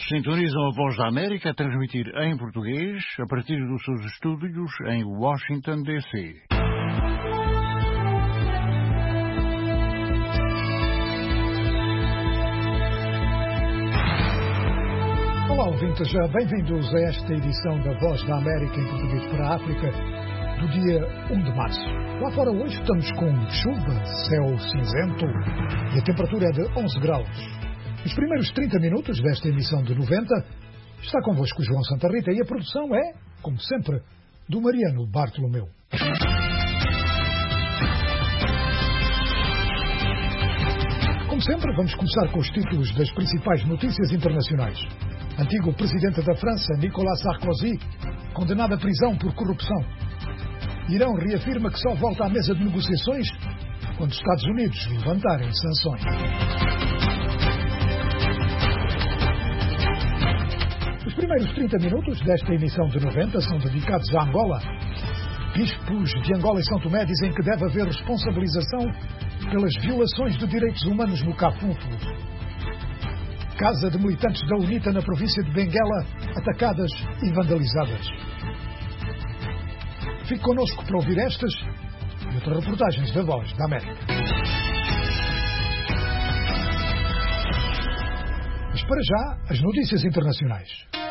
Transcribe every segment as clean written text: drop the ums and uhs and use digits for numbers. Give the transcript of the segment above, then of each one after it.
Sintonizam a Voz da América a transmitir em português a partir dos seus estúdios em Washington, D.C. Olá, ouvintes, bem-vindos a esta edição da Voz da América em português para a África do dia 1 de março. Lá fora hoje estamos com chuva, céu cinzento e a temperatura é de 11 graus. Nos primeiros 30 minutos desta emissão de 90 está convosco João Santa Rita e a produção é, como sempre, do Mariano Bartolomeu. Como sempre, vamos começar com os títulos das principais notícias internacionais. Antigo presidente da França, Nicolas Sarkozy, condenado à prisão por corrupção. Irão reafirma que só volta à mesa de negociações quando os Estados Unidos levantarem sanções. Os primeiros 30 minutos desta emissão de 90 são dedicados a Angola. Bispos de Angola e São Tomé dizem que deve haver responsabilização pelas violações de direitos humanos no Cafunfo. Casa de militantes da UNITA na província de Benguela, atacadas e vandalizadas. Fique connosco para ouvir estas e outras reportagens da Voz da América. Mas para já, as notícias internacionais.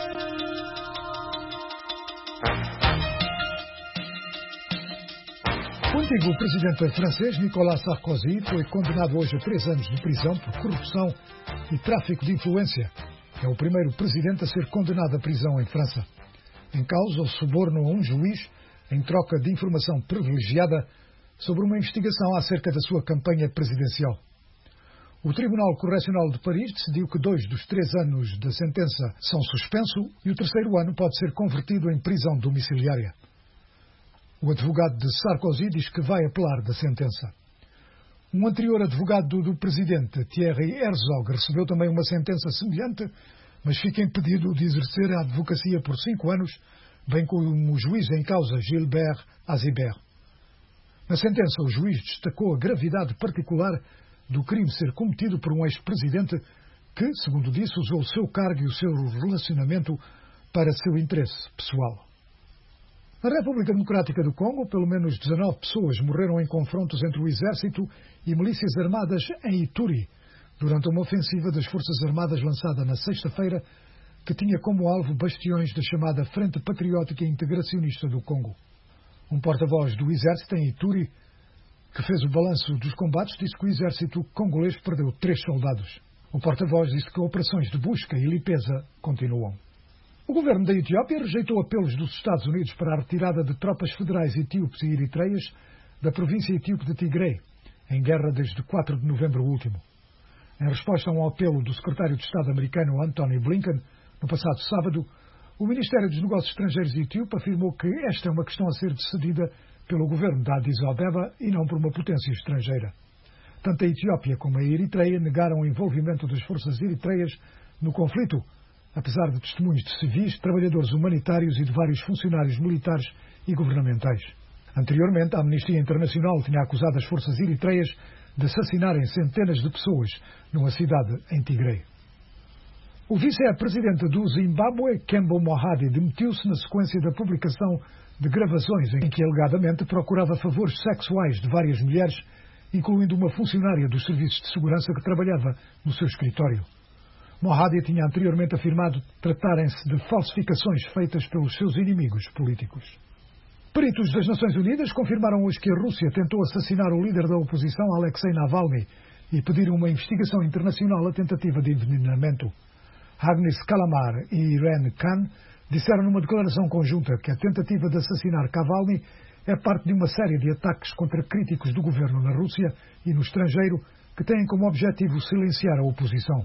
O antigo presidente francês, Nicolas Sarkozy, foi condenado hoje a 3 anos de prisão por corrupção e tráfico de influência. É o primeiro presidente a ser condenado à prisão em França. Em causa, o suborno a um juiz em troca de informação privilegiada sobre uma investigação acerca da sua campanha presidencial. O Tribunal Correcional de Paris decidiu que 2 dos 3 anos da sentença são suspensos e o 3º ano pode ser convertido em prisão domiciliária. O advogado de Sarkozy diz que vai apelar da sentença. Um anterior advogado do presidente, Thierry Herzog, recebeu também uma sentença semelhante, mas fica impedido de exercer a advocacia por 5 anos, bem como o juiz em causa, Gilbert Azibert. Na sentença, o juiz destacou a gravidade particular do crime ser cometido por um ex-presidente que, segundo disse, usou o seu cargo e o seu relacionamento para seu interesse pessoal. Na República Democrática do Congo, pelo menos 19 pessoas morreram em confrontos entre o exército e milícias armadas em Ituri, durante uma ofensiva das Forças Armadas lançada na sexta-feira, que tinha como alvo bastiões da chamada Frente Patriótica Integracionista do Congo. Um porta-voz do exército em Ituri, que fez o balanço dos combates, disse que o exército congolês perdeu 3 soldados. O porta-voz disse que operações de busca e limpeza continuam. O governo da Etiópia rejeitou apelos dos Estados Unidos para a retirada de tropas federais etíopes e eritreias da província etíope de Tigray, em guerra desde 4 de novembro último. Em resposta a um apelo do secretário de Estado americano Antony Blinken, no passado sábado, o Ministério dos Negócios Estrangeiros etíope afirmou que esta é uma questão a ser decidida pelo governo da Addis Abeba e não por uma potência estrangeira. Tanto a Etiópia como a Eritreia negaram o envolvimento das forças eritreias no conflito, apesar de testemunhos de civis, trabalhadores humanitários e de vários funcionários militares e governamentais. Anteriormente, a Amnistia Internacional tinha acusado as forças eritreias de assassinarem centenas de pessoas numa cidade em Tigray. O vice-presidente do Zimbábue, Kembo Mohadi, demitiu-se na sequência da publicação de gravações em que alegadamente procurava favores sexuais de várias mulheres, incluindo uma funcionária dos serviços de segurança que trabalhava no seu escritório. Mohadi tinha anteriormente afirmado tratarem-se de falsificações feitas pelos seus inimigos políticos. Peritos das Nações Unidas confirmaram hoje que a Rússia tentou assassinar o líder da oposição, Alexei Navalny, e pediram uma investigação internacional à tentativa de envenenamento. Agnes Kalamar e Irene Khan disseram numa declaração conjunta que a tentativa de assassinar Navalny é parte de uma série de ataques contra críticos do governo na Rússia e no estrangeiro que têm como objetivo silenciar a oposição.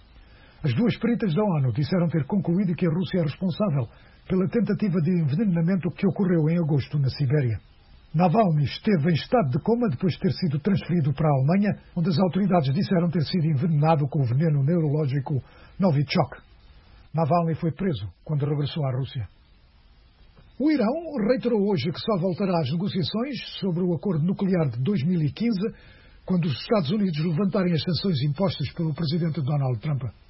As 2 peritas da ONU disseram ter concluído que a Rússia é responsável pela tentativa de envenenamento que ocorreu em agosto na Sibéria. Navalny esteve em estado de coma depois de ter sido transferido para a Alemanha, onde as autoridades disseram ter sido envenenado com o veneno neurológico Novichok. Navalny foi preso quando regressou à Rússia. O Irão reiterou hoje que só voltará às negociações sobre o acordo nuclear de 2015 quando os Estados Unidos levantarem as sanções impostas pelo presidente Donald Trump.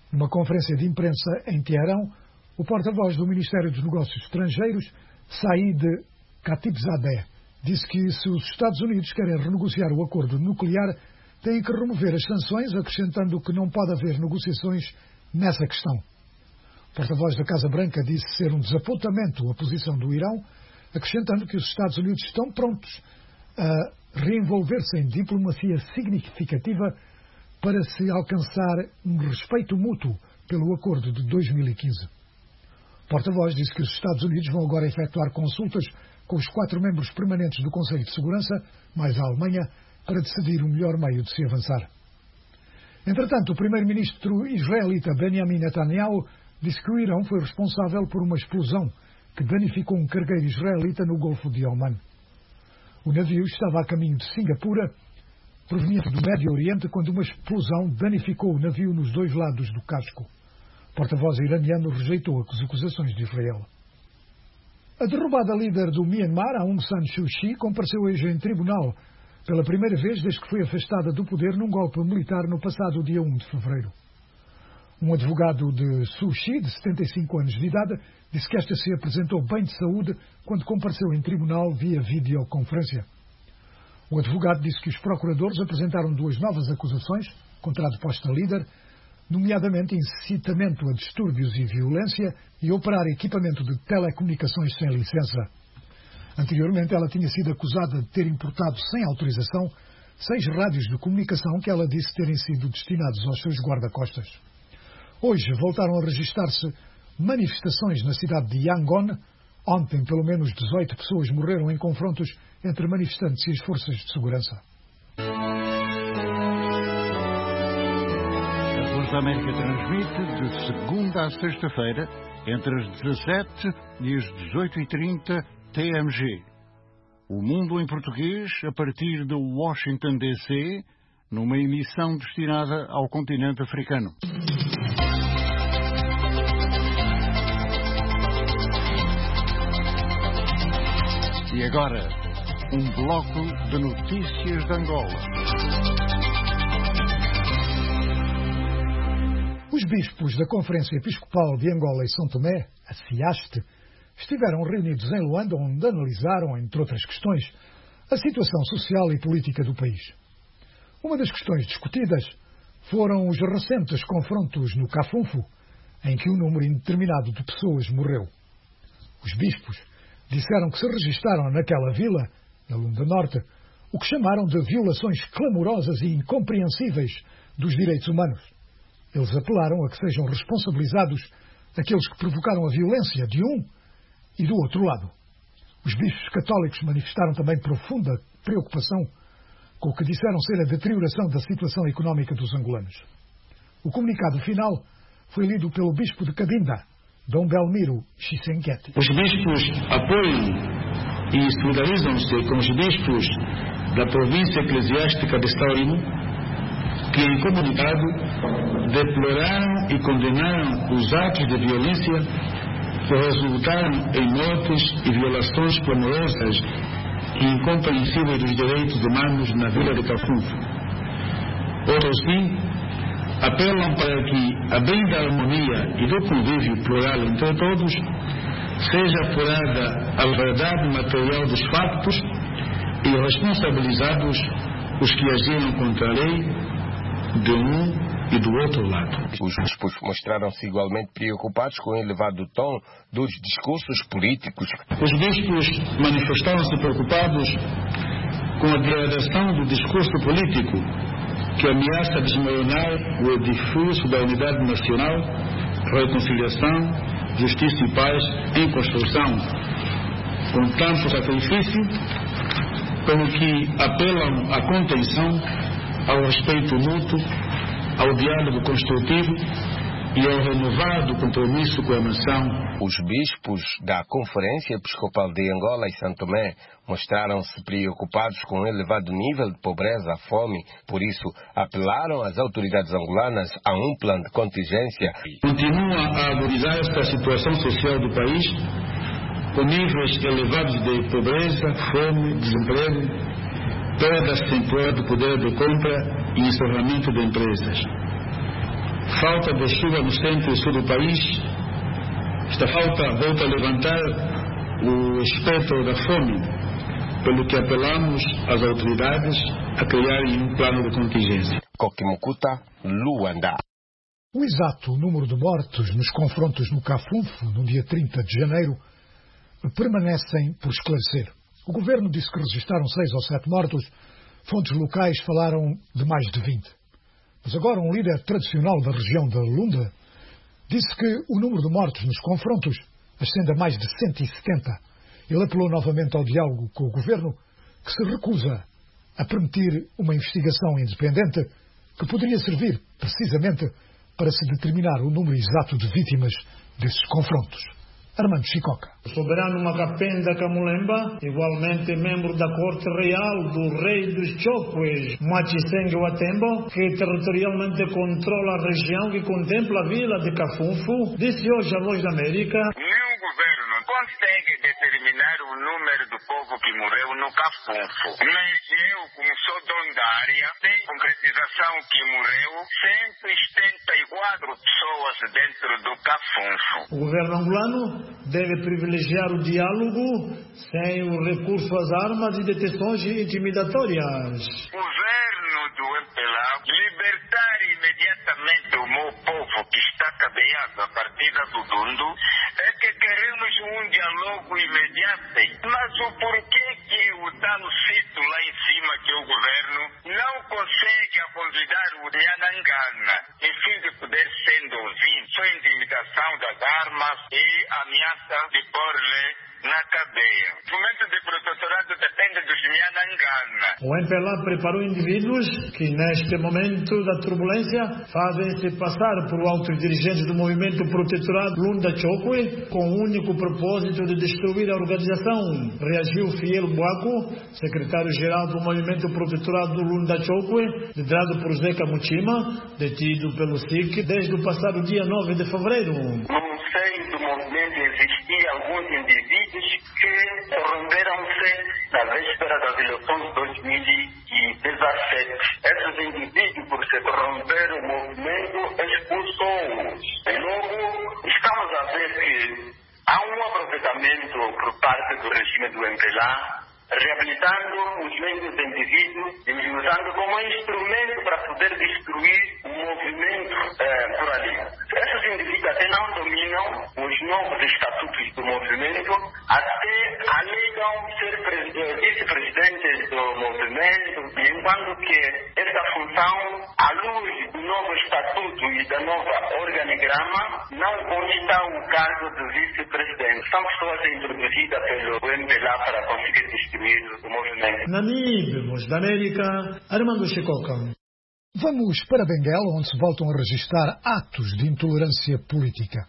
Numa conferência de imprensa em Teherão, o porta-voz do Ministério dos Negócios Estrangeiros, Said Khatibzadeh, disse que se os Estados Unidos querem renegociar o acordo nuclear, têm que remover as sanções, acrescentando que não pode haver negociações nessa questão. O porta-voz da Casa Branca disse ser um desapontamento a posição do Irão, acrescentando que os Estados Unidos estão prontos a reenvolver-se em diplomacia significativa para se alcançar um respeito mútuo pelo acordo de 2015. O porta-voz disse que os Estados Unidos vão agora efetuar consultas com os 4 membros permanentes do Conselho de Segurança, mais a Alemanha, para decidir o melhor meio de se avançar. Entretanto, o primeiro-ministro israelita Benjamin Netanyahu disse que o Irão foi responsável por uma explosão que danificou um cargueiro israelita no Golfo de Oman. O navio estava a caminho de Singapura, proveniente do Médio Oriente, quando uma explosão danificou o navio nos 2 lados do casco. O porta-voz iraniano rejeitou as acusações de Israel. A derrubada líder do Myanmar, Aung San Suu Kyi, compareceu hoje em tribunal pela primeira vez desde que foi afastada do poder num golpe militar no passado dia 1 de fevereiro. Um advogado de Suu Kyi, de 75 anos de idade, disse que esta se apresentou bem de saúde quando compareceu em tribunal via videoconferência. O advogado disse que os procuradores apresentaram 2 novas acusações contra a deposta líder, nomeadamente incitamento a distúrbios e violência e operar equipamento de telecomunicações sem licença. Anteriormente, ela tinha sido acusada de ter importado sem autorização 6 rádios de comunicação que ela disse terem sido destinados aos seus guarda-costas. Hoje voltaram a registrar-se manifestações na cidade de Yangon. Ontem, pelo menos 18 pessoas morreram em confrontos entre manifestantes e as forças de segurança. A Voz da América transmite de segunda a sexta-feira, entre as 17 e as 18h30 TMG. O Mundo em Português, a partir de Washington, D.C., numa emissão destinada ao continente africano. E agora, um bloco de notícias de Angola. Os bispos da Conferência Episcopal de Angola e São Tomé, a CIASTE, estiveram reunidos em Luanda, onde analisaram, entre outras questões, a situação social e política do país. Uma das questões discutidas foram os recentes confrontos no Cafunfo, em que um número indeterminado de pessoas morreu. Os bispos disseram que se registaram naquela vila, na Lunda Norte, o que chamaram de violações clamorosas e incompreensíveis dos direitos humanos. Eles apelaram a que sejam responsabilizados aqueles que provocaram a violência de um e do outro lado. Os bispos católicos manifestaram também profunda preocupação com o que disseram ser a deterioração da situação económica dos angolanos. O comunicado final foi lido pelo bispo de Cabinda, Dom Belmiro Chisenguete. Os bispos apoiam e solidarizam-se com os bispos da província eclesiástica de Saurimo, que em comunicado deploraram e condenaram os atos de violência que resultaram em mortes e violações clamorosas e incompreensíveis dos direitos humanos na vila de Cafunfo. Outros sim apelam para que, a bem da harmonia e do convívio plural entre todos, seja apurada a verdade material dos factos e responsabilizados os que agiram contra a lei de um e do outro lado. Os bispos mostraram-se igualmente preocupados com o elevado tom dos discursos políticos. Os bispos manifestaram-se preocupados com a degradação do discurso político que ameaça desmoronar o edifício da unidade nacional, reconciliação, justiça e paz em construção, com tanto sacrifício, pelo que apelam à contenção, ao respeito mútuo, ao diálogo construtivo e ao renovado compromisso com a nação. Os bispos da Conferência Episcopal de Angola e São Tomé mostraram-se preocupados com o elevado nível de pobreza, fome, por isso apelaram às autoridades angolanas a um plano de contingência. Continua a agudizar esta situação social do país, com níveis elevados de pobreza, fome, desemprego, perda acentuada do poder de compra e encerramento de empresas. falta de chuva no centro e sul do país, esta falta volta a levantar o espectro da fome, pelo que apelamos às autoridades a criarem um plano de contingência. Kokimukuta, Luanda. O exato número de mortos nos confrontos no Cafunfo, no dia 30 de janeiro, permanecem por esclarecer. O governo disse que registaram 6 ou 7 mortos, fontes locais falaram de mais de 20. Mas agora um líder tradicional da região da Lunda disse que o número de mortos nos confrontos ascende a mais de 170. Ele apelou novamente ao diálogo com o governo, que se recusa a permitir uma investigação independente que poderia servir, precisamente, para se determinar o número exato de vítimas desses confrontos. Armando Chicoca. O soberano Macapenda Camulemba, igualmente membro da Corte Real do Rei dos Chokwe, Machisengue Watembo, que territorialmente controla a região que contempla a vila de Cafunfo, disse hoje à Voz da América: nenhum governo consegue determinar o número do povo que morreu no Cafunfo. Mas eu, como sou dono da área, tenho concretização que morreu 174 pessoas dentro do Cafunfo. O governo angolano deve privilegiar o diálogo sem o recurso às armas e detenções intimidatórias. O governo do MPLA libertar imediatamente o meu povo que está cadeado a partir do Dundo. É que queremos um diálogo imediato. Mas o porquê que o tal sítio lá em cima, que o governo, não consegue convidar o Nyanangana, em fim de poder sendo ouvido, sua intimidação das armas e ameaça de pôr-lhe na cadeia. O momento de protetorado depende dos Nyanangana. O MPLA preparou indivíduos que, neste momento da turbulência, fazem-se passar por altos dirigentes do movimento protetorado Lunda Chokwe, com o único propósito de destruir a organização. Reagiu Fiel Buaco, secretário-geral do movimento protetorado Lunda Chokwe, liderado por Zeca Muchima, detido pelo SIC desde o passado dia 9 de fevereiro. No seio do movimento existiam alguns indivíduos que corromperam-se na véspera das eleições de 2017. Esses indivíduos, por se corromper o movimento, expulsou-os. E logo, estamos a ver que há um aproveitamento por parte do regime do MPLA, reabilitando os mesmos indivíduos e usando como instrumento para poder destruir o movimento por ali. Esses indivíduos até não dominam os novos estatutos do movimento, até alegam ser vice-presidentes do movimento, enquanto que essa função, à luz do novo estatuto e da nova organigrama, não consta o cargo do vice-presidente. São pessoas introduzidas pelo MPLA para conseguir destruir o movimento. Namíbia, Voz da América, Armando Chicoca. Vamos para Benguela, onde se voltam a registrar atos de intolerância política.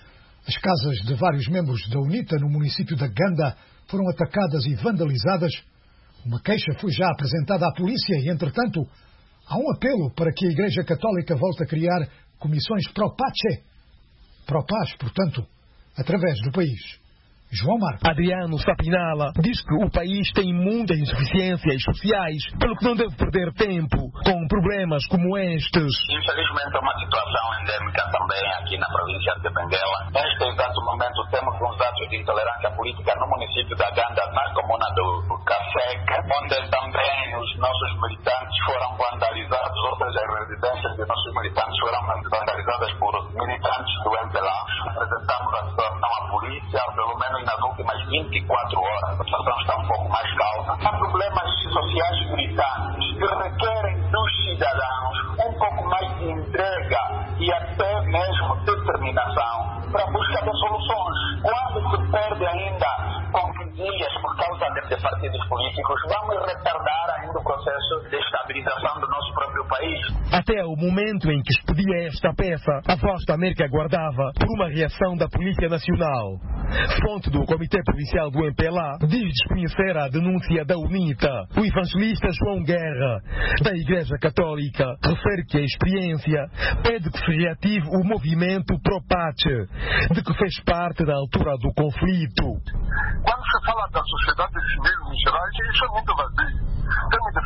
As casas de vários membros da UNITA no município da Ganda foram atacadas e vandalizadas. Uma queixa foi já apresentada à polícia e, entretanto, há um apelo para que a Igreja Católica volte a criar comissões pró-pace, pró-paz, portanto, através do país. João Marcos. Adriano Sapinala diz que o país tem muitas insuficiências sociais, pelo que não deve perder tempo com problemas como estes. Infelizmente é uma situação endêmica também aqui na província de Benguela. Neste exato momento temos uns atos de intolerância política no município da Ganda, na comuna do Café, onde também os nossos militantes foram vandalizados, outras residências de nossos militantes foram vandalizadas por militantes do MPLA. Apresentamos a situação à polícia, pelo menos nas últimas 24 horas. A situação está um pouco mais calma. Há problemas sociais gritantes que requerem dos cidadãos um pouco mais de entrega e até mesmo determinação para a busca de soluções. Quando se perde ainda confusões por causa de partidos políticos, vamos retardar ainda o processo de estabilização do nosso próprio país. Até o momento em que expedia esta peça, a Voz da América aguardava por uma reação da Polícia Nacional. Fonte do Comitê Provincial do MPLA diz desconhecer a denúncia da UNITA. O evangelista João Guerra, da Igreja Católica, refere que a experiência pede que se reative o movimento Pro-Pace, de que fez parte da altura do conflito. Quando se fala da sociedade civil em geral, isso é muito vazio. Temos de falar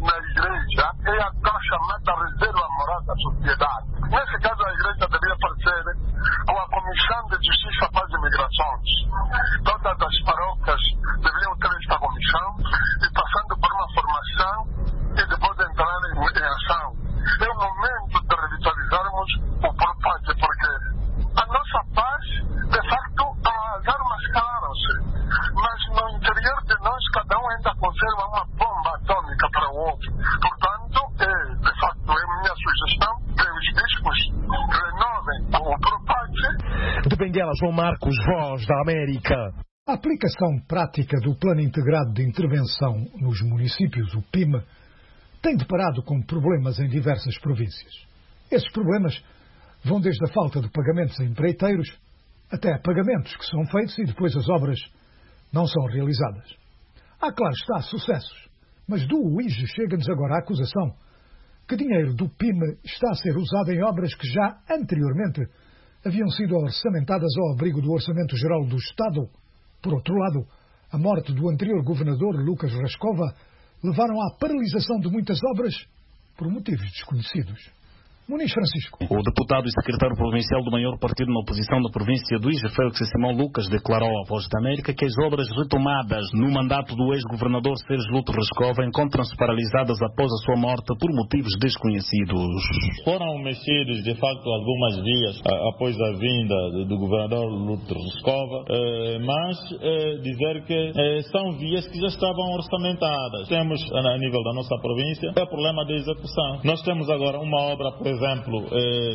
na igreja é a tal chamada reserva moral da sociedade. Nesse caso, a igreja deveria aparecer com a Comissão de Justiça, Paz e Migrações. Todas as paróquias deveriam ter esta comissão e passando por uma formação e depois entrar em ação. É o momento de revitalizarmos o propósito, porque a nossa paz, de facto, as armas calaram-se, mas no interior de nós cada um ainda conserva uma bomba atômica para o outro. Portanto, de facto, é minha sugestão que os bispos renovem o propósito. De Benguela, João Marcos, Voz da América. A aplicação prática do Plano Integrado de Intervenção nos municípios, o PIM, tem deparado com problemas em diversas províncias. Esses problemas vão desde a falta de pagamentos a empreiteiros até pagamentos que são feitos e depois as obras não são realizadas. Há, claro está, sucessos, mas do UIJ chega-nos agora a acusação que dinheiro do PIM está a ser usado em obras que já anteriormente haviam sido orçamentadas ao abrigo do Orçamento Geral do Estado. Por outro lado, a morte do anterior governador Lucas Rascova levaram à paralisação de muitas obras por motivos desconhecidos. Muniz Francisco. O deputado e secretário provincial do maior partido na oposição da província do IJ, Félix Simão Lucas, declarou à Voz da América que as obras retomadas no mandato do ex-governador Sérgio Luto Rascova encontram-se paralisadas após a sua morte por motivos desconhecidos. Foram mexidos, de facto, algumas vias após a vinda do governador Luto Rascova, mas dizer que são vias que já estavam orçamentadas. Temos, a nível da nossa província, o problema da execução. Nós temos agora uma obra, por exemplo,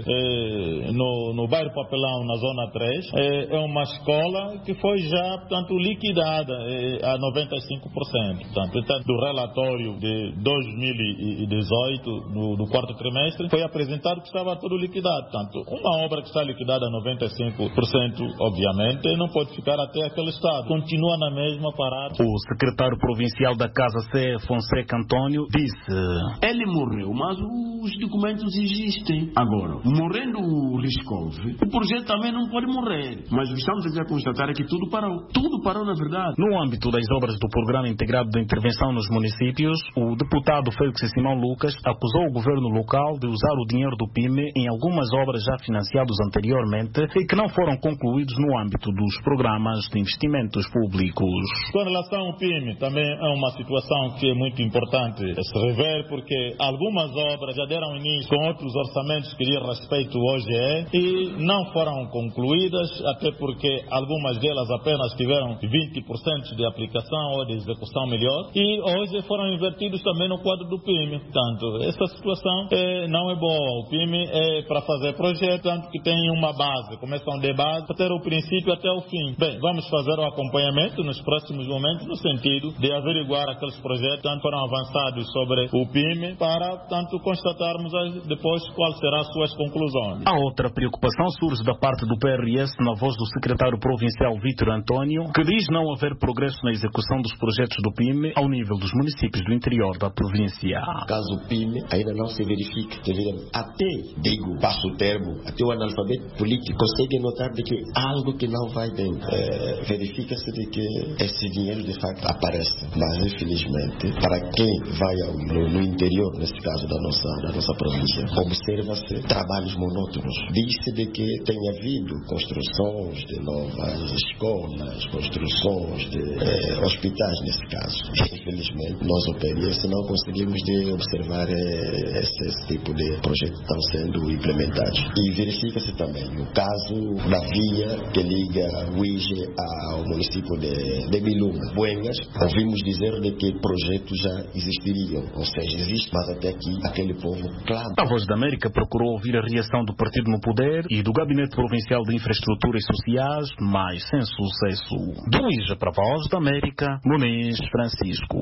no bairro Papelão, na Zona 3, é uma escola que foi já, portanto, liquidada a 95%. Portanto, do relatório de 2018, do quarto trimestre, foi apresentado que estava tudo liquidado. Portanto, uma obra que está liquidada a 95%, obviamente, não pode ficar até aquele estado. Continua na mesma parada. O secretário provincial da Casa C, Fonseca Antônio, disse: ele morreu, mas os documentos existem. Agora, morrendo o Riscov, o projeto também não pode morrer. Mas estamos a constatar que tudo parou. Tudo parou, na verdade. No âmbito das obras do Programa Integrado de Intervenção nos Municípios, o deputado Félix Simão Lucas acusou o governo local de usar o dinheiro do PIM em algumas obras já financiadas anteriormente e que não foram concluídos no âmbito dos programas de investimentos públicos. Com relação ao PIM, também é uma situação que é muito importante se rever, porque algumas obras já deram início com outros orçamentos que diz respeito ao OGE e não foram concluídas, até porque algumas delas apenas tiveram 20% de aplicação ou de execução melhor, e hoje foram invertidos também no quadro do PIM. Portanto, essa situação não é boa. O PIM é para fazer projeto, tanto que tem uma base, começam de base, para ter o princípio até o fim. Bem, vamos fazer o acompanhamento nos próximos momentos, no sentido de averiguar aqueles projetos que foram avançados sobre o PIM, para, tanto, constatarmos depois qual serão as suas conclusões. A outra preocupação surge da parte do PRS, na voz do secretário provincial Vítor Antônio, que diz não haver progresso na execução dos projetos do PIM ao nível dos municípios do interior da província. Caso o PIM ainda não se verifique, até, digo, passo o termo, até o analfabeto político consegue notar de que algo que não vai bem. Verifica-se de que esse dinheiro de facto aparece, mas infelizmente, para quem vai no interior, nesse caso da nossa província, observa-se trabalhos monótonos. Diz-se de que tem havido construções de novas escolas, construções de hospitais, nesse caso. Infelizmente, nós, o PRS, não conseguimos de observar esse tipo de projetos que estão sendo implementados. E verifica-se também o caso da via que liga o IJE ao município de Milunga, Buengas. Ouvimos dizer de que projetos já existiriam, ou seja, existe, mas até aqui aquele povo clama. A Voz da América procurou ouvir a reação do partido no poder e do Gabinete Provincial de Infraestrutura e Sociais, mas sem sucesso. Do IJE para a Voz da América, Muniz Francisco.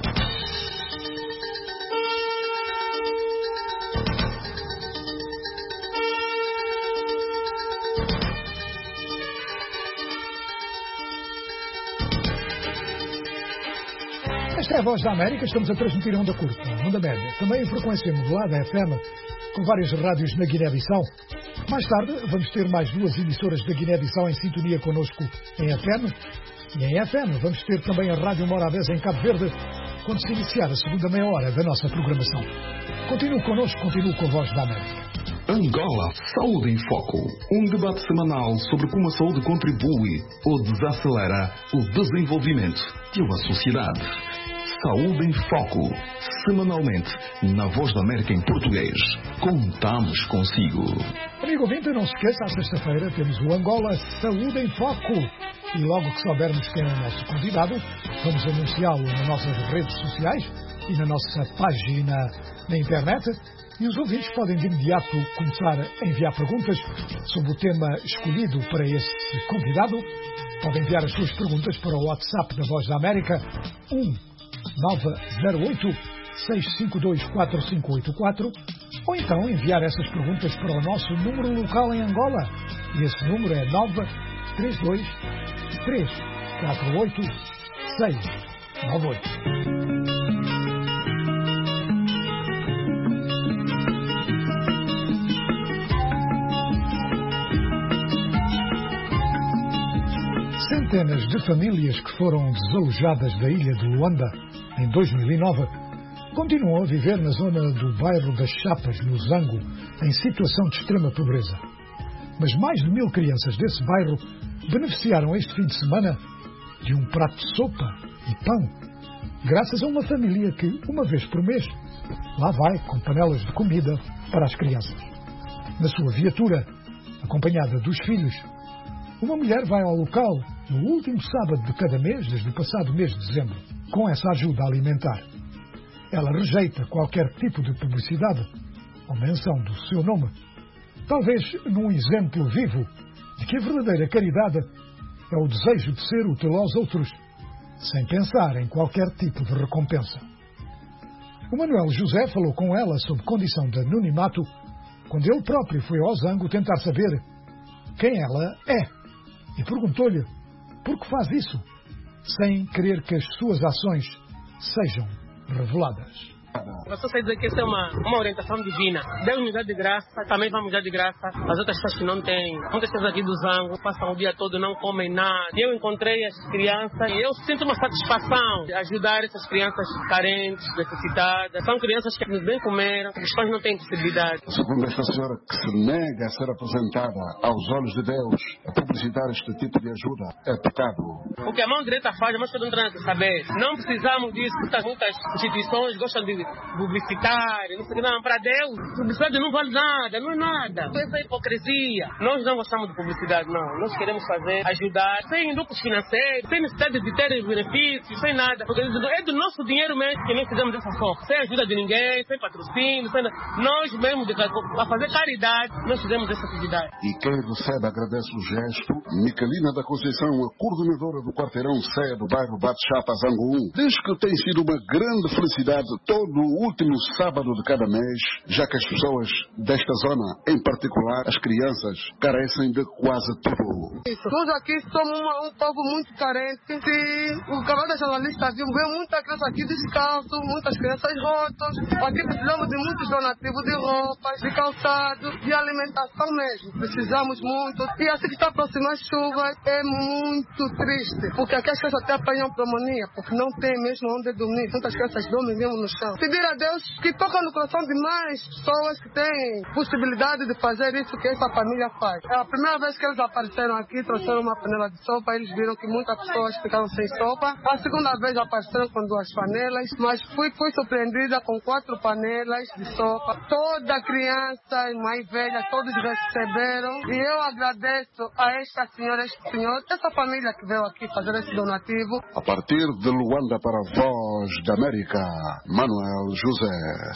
Esta é a Voz da América, estamos a transmitir onda curta, onda média, também em frequência modulada, FM, com várias rádios na Guiné-Bissau. Mais tarde vamos ter mais 2 emissoras da Guiné-Bissau em sintonia connosco em FM, e em FM vamos ter também a Rádio Morabeza em Cabo Verde quando se iniciar a segunda meia hora da nossa programação. Continue connosco, continue com a Voz da América. Angola Saúde em Foco. Um debate semanal sobre como a saúde contribui ou desacelera o desenvolvimento de uma sociedade. Saúde em Foco. Semanalmente, na Voz da América em português. Contamos consigo. Amigo ouvinte, não se esqueça, à sexta-feira temos o Angola Saúde em Foco. E logo que soubermos quem é o nosso convidado, vamos anunciá-lo nas nossas redes sociais e na nossa página na internet. E os ouvintes podem de imediato começar a enviar perguntas sobre o tema escolhido para esse convidado. Podem enviar as suas perguntas para o WhatsApp da Voz da América 1908-652-4584 ou então enviar essas perguntas para o nosso número local em Angola. E esse número é 932-348-698. Centenas de famílias que foram desalojadas da ilha de Luanda em 2009 continuam a viver na zona do bairro das Chapas, no Zango, em situação de extrema pobreza. Mas mais de 1000 crianças desse bairro beneficiaram este fim de semana de um prato de sopa e pão, graças a uma família que, uma vez por mês, lá vai com panelas de comida para as crianças. Na sua viatura, acompanhada dos filhos, uma mulher vai ao local no último sábado de cada mês, desde o passado mês de dezembro, com essa ajuda alimentar. Ela rejeita qualquer tipo de publicidade ou menção do seu nome, talvez num exemplo vivo de que a verdadeira caridade é o desejo de ser útil aos outros, sem pensar em qualquer tipo de recompensa. O Manuel José falou com ela sob condição de anonimato, quando ele próprio foi ao Zango tentar saber quem ela é, e perguntou-lhe por que faz isso, sem querer que as suas ações sejam reveladas. Eu só sei dizer que essa é uma orientação divina. Deus nos dá de graça, também vamos dar de graça às outras pessoas que não têm. Muitas pessoas aqui do Zango passam o dia todo, não comem nada. Eu encontrei as crianças e eu sinto uma satisfação de ajudar essas crianças carentes, necessitadas. São crianças que nos bem comeram, os pais não têm possibilidade. Segundo esta senhora que se nega a ser apresentada aos olhos de Deus, a publicitar este tipo de ajuda é pecado. O que a mão direita faz, a mão esquerda não tem nada a saber. Não precisamos disso, muitas instituições gostam de publicitário, não sei o que, não, para Deus, publicidade não vale nada, não é nada. Essa é hipocrisia. Nós não gostamos de publicidade, não. Nós queremos fazer, ajudar, sem lucros financeiros, sem necessidade de ter benefícios, sem nada. Porque é do nosso dinheiro mesmo que nós fizemos dessa forma. Sem ajuda de ninguém, sem patrocínio, sem nada. Nós mesmos, para fazer caridade, nós fizemos essa atividade. E quem recebe agradece o gesto. Michelina da Conceição, a coordenadora do quarteirão C do bairro Bate-Chapa, Zango 1, diz que tem sido uma grande felicidade todo o último sábado de cada mês, já que as pessoas desta zona, em particular as crianças, carecem de quase tudo. Nós aqui somos um povo muito carente. Se o canal da jornalista viu, vê muita criança aqui descalço, muitas crianças rotas. Aqui precisamos de muitos donativos de roupas, de calçado, de alimentação mesmo. Precisamos muito. E assim que está aproximando a chuva, é muito triste, porque aqui as crianças até apanham pneumonia, porque não tem mesmo onde dormir. Muitas crianças dormem mesmo no chão. Pedir a Deus que toca no coração de mais pessoas que têm possibilidade de fazer isso que essa família faz. É a primeira vez que eles apareceram aqui, trouxeram uma panela de sopa, eles viram que muitas pessoas ficaram sem sopa. A segunda vez apareceram com 2 panelas, mas fui surpreendida com 4 panelas de sopa. Toda criança e mãe velha, todos receberam. E eu agradeço a esta senhora, este senhor, essa família que veio aqui fazer esse donativo. A partir de Luanda para a Voz da América, Manuel José.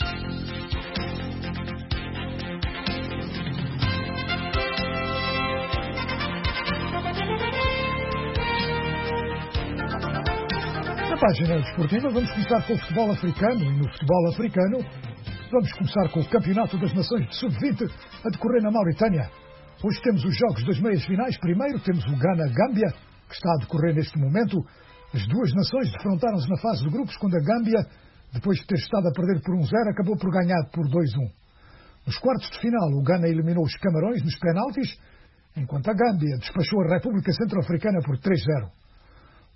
Na página desportiva vamos começar com o futebol africano e no futebol africano vamos começar com o Campeonato das Nações de Sub-20 a decorrer na Mauritânia. Hoje temos os jogos das meias finais. Primeiro temos o Ghana-Gâmbia, que está a decorrer neste momento. As duas nações defrontaram-se na fase de grupos, quando a Gâmbia, depois de ter estado a perder por 1-0, acabou por ganhar por 2-1. Nos quartos de final, o Ghana eliminou os Camarões nos penaltis, enquanto a Gâmbia despachou a República Centro-Africana por 3-0.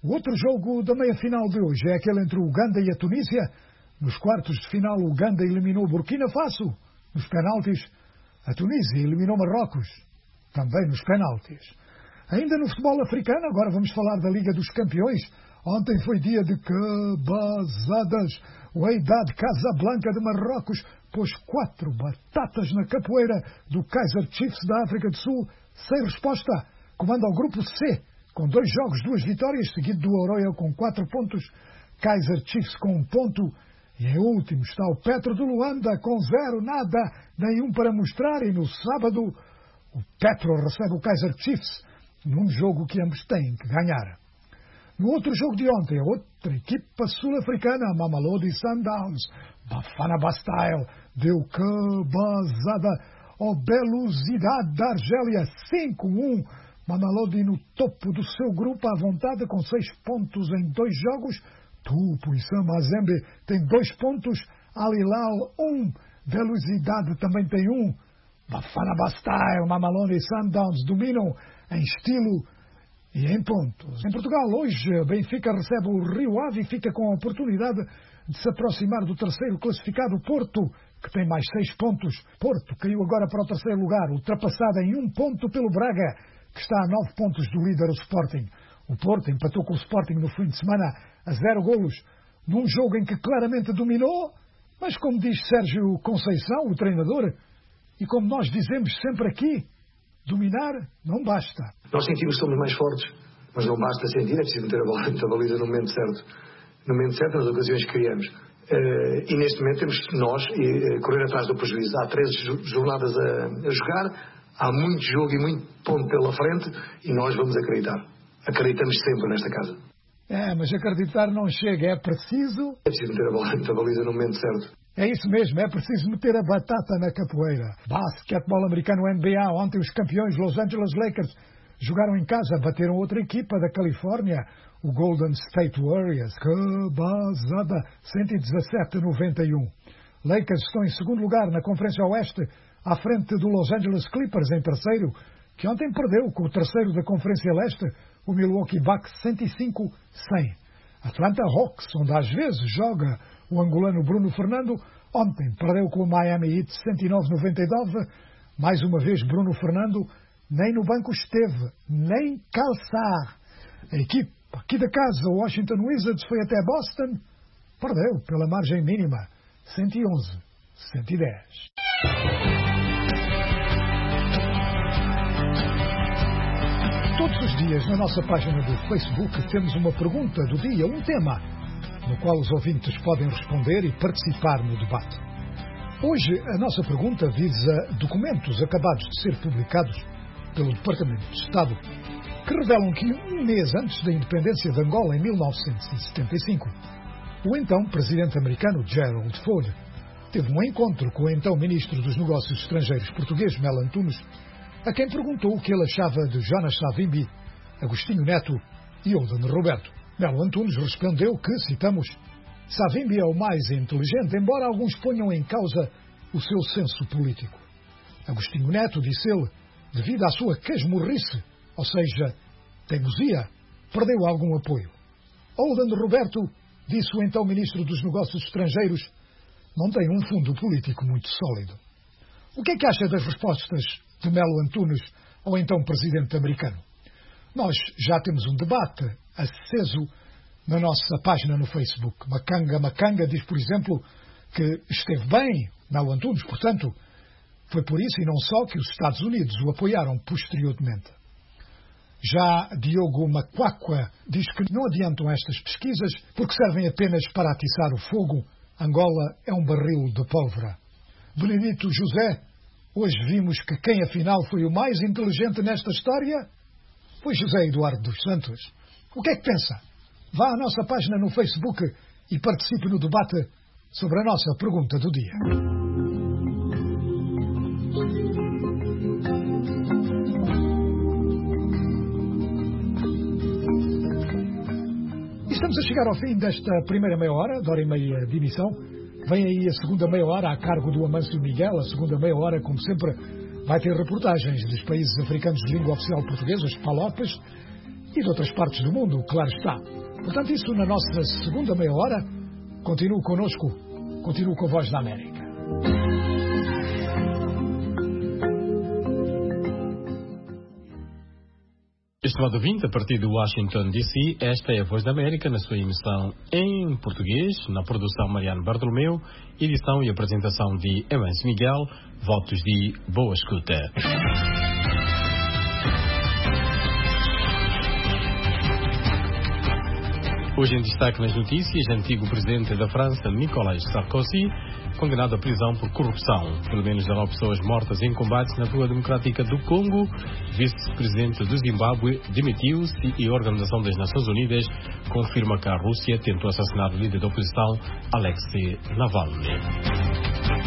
O outro jogo da meia-final de hoje é aquele entre o Uganda e a Tunísia. Nos quartos de final, o Uganda eliminou Burkina Faso. Nos penaltis, a Tunísia eliminou Marrocos. Também nos penaltis. Ainda no futebol africano, agora vamos falar da Liga dos Campeões. Ontem foi dia de cabazadas. O Wydad Casablanca de Marrocos pôs 4 batatas na capoeira do Kaizer Chiefs da África do Sul, sem resposta. Comanda ao grupo C, com 2 jogos, 2 vitórias, seguido do Oroya com 4 pontos, Kaizer Chiefs com 1 ponto, e em último está o Petro de Luanda com 0, nada, nenhum para mostrar, e no sábado o Petro recebe o Kaizer Chiefs num jogo que ambos têm que ganhar. No outro jogo de ontem, a outra equipa sul-africana, a Mamelodi Sundowns, Bafana Bastille, deu cabazada ao Belouizdad da Argélia, 5-1. Mamelodi no topo do seu grupo à vontade, com 6 pontos em 2 jogos. Tupo e Mazembe tem 2 pontos. Al Hilal 1. Belouizdad também tem 1. Bafana Bastille, Mamelodi Sundowns dominam em estilo e em pontos. Em Portugal, hoje, Benfica recebe o Rio Ave e fica com a oportunidade de se aproximar do terceiro classificado, Porto, que tem mais 6 pontos. Porto caiu agora para o terceiro lugar, ultrapassado em 1 ponto pelo Braga, que está a 9 pontos do líder, o Sporting. O Porto empatou com o Sporting no fim de semana a 0 golos, num jogo em que claramente dominou, mas como diz Sérgio Conceição, o treinador, e como nós dizemos sempre aqui, dominar não basta. Nós sentimos que somos mais fortes, mas não basta sentir, é preciso meter a bola dentro da baliza no momento certo. No momento certo, nas ocasiões que criamos. E neste momento temos nós correr atrás do prejuízo. Há 13 jornadas a jogar, há muito jogo e muito ponto pela frente, e nós vamos acreditar. Acreditamos sempre nesta casa. Mas acreditar não chega, é preciso meter a bola dentro da baliza no momento certo. É isso mesmo, é preciso meter a batata na capoeira. Basquetebol americano NBA, ontem os campeões Los Angeles Lakers jogaram em casa, bateram outra equipa da Califórnia, o Golden State Warriors. Cabazada, 117-91. Lakers estão em segundo lugar na Conferência Oeste, à frente do Los Angeles Clippers em terceiro, que ontem perdeu com o terceiro da Conferência Leste, o Milwaukee Bucks, 105-100. Atlanta Hawks, onde às vezes joga o angolano Bruno Fernando, ontem perdeu com o Miami Heat 109-99. Mais uma vez Bruno Fernando nem no banco esteve, nem calçar. A equipa aqui da casa, o Washington Wizards, foi até Boston, perdeu pela margem mínima, 111-110. Todos os dias na nossa página do Facebook temos uma pergunta do dia, um tema, no qual os ouvintes podem responder e participar no debate. Hoje a nossa pergunta visa documentos acabados de ser publicados pelo Departamento de Estado que revelam que um mês antes da independência de Angola, em 1975, o então presidente americano Gerald Ford teve um encontro com o então ministro dos Negócios Estrangeiros português Melo Antunes, a quem perguntou o que ele achava de Jonas Savimbi, Agostinho Neto e Holden Roberto. Melo Antunes respondeu que, citamos, Savimbi é o mais inteligente, embora alguns ponham em causa o seu senso político. Agostinho Neto, disse ele, devido à sua casmurrice, ou seja, teimosia, perdeu algum apoio. Holden Roberto, disse o então ministro dos Negócios Estrangeiros, não tem um fundo político muito sólido. O que é que acha das respostas de Melo Antunes ao então presidente americano? Nós já temos um debate aceso na nossa página no Facebook. Macanga diz, por exemplo, que esteve bem Melo Antunes, portanto, foi por isso e não só que os Estados Unidos o apoiaram posteriormente. Já Diogo Macuacua diz que não adiantam estas pesquisas porque servem apenas para atiçar o fogo. Angola é um barril de pólvora. Benedito José, hoje vimos que quem afinal foi o mais inteligente nesta história foi José Eduardo dos Santos. O que é que pensa? Vá à nossa página no Facebook e participe no debate sobre a nossa pergunta do dia. Estamos a chegar ao fim desta primeira meia hora, de hora e meia de emissão. Vem aí a segunda meia hora a cargo do Amâncio Miguel. A segunda meia hora, como sempre, vai ter reportagens dos países africanos de língua oficial portuguesa, os PALOPes. e de outras partes do mundo, claro está. Portanto, isso na nossa segunda meia hora. Continue connosco, continue com a Voz da América. Estimado ouvinte, a partir de Washington, D.C., esta é a Voz da América na sua emissão em português, na produção Mariano Bartolomeu, edição e apresentação de Evans Miguel, votos de boa escuta. Hoje em destaque nas notícias, antigo presidente da França, Nicolas Sarkozy, condenado à prisão por corrupção. Pelo menos 19 pessoas mortas em combates na República Democrática do Congo. Vice-presidente do Zimbábue demitiu-se e a Organização das Nações Unidas confirma que a Rússia tentou assassinar o líder da oposição, Alexei Navalny.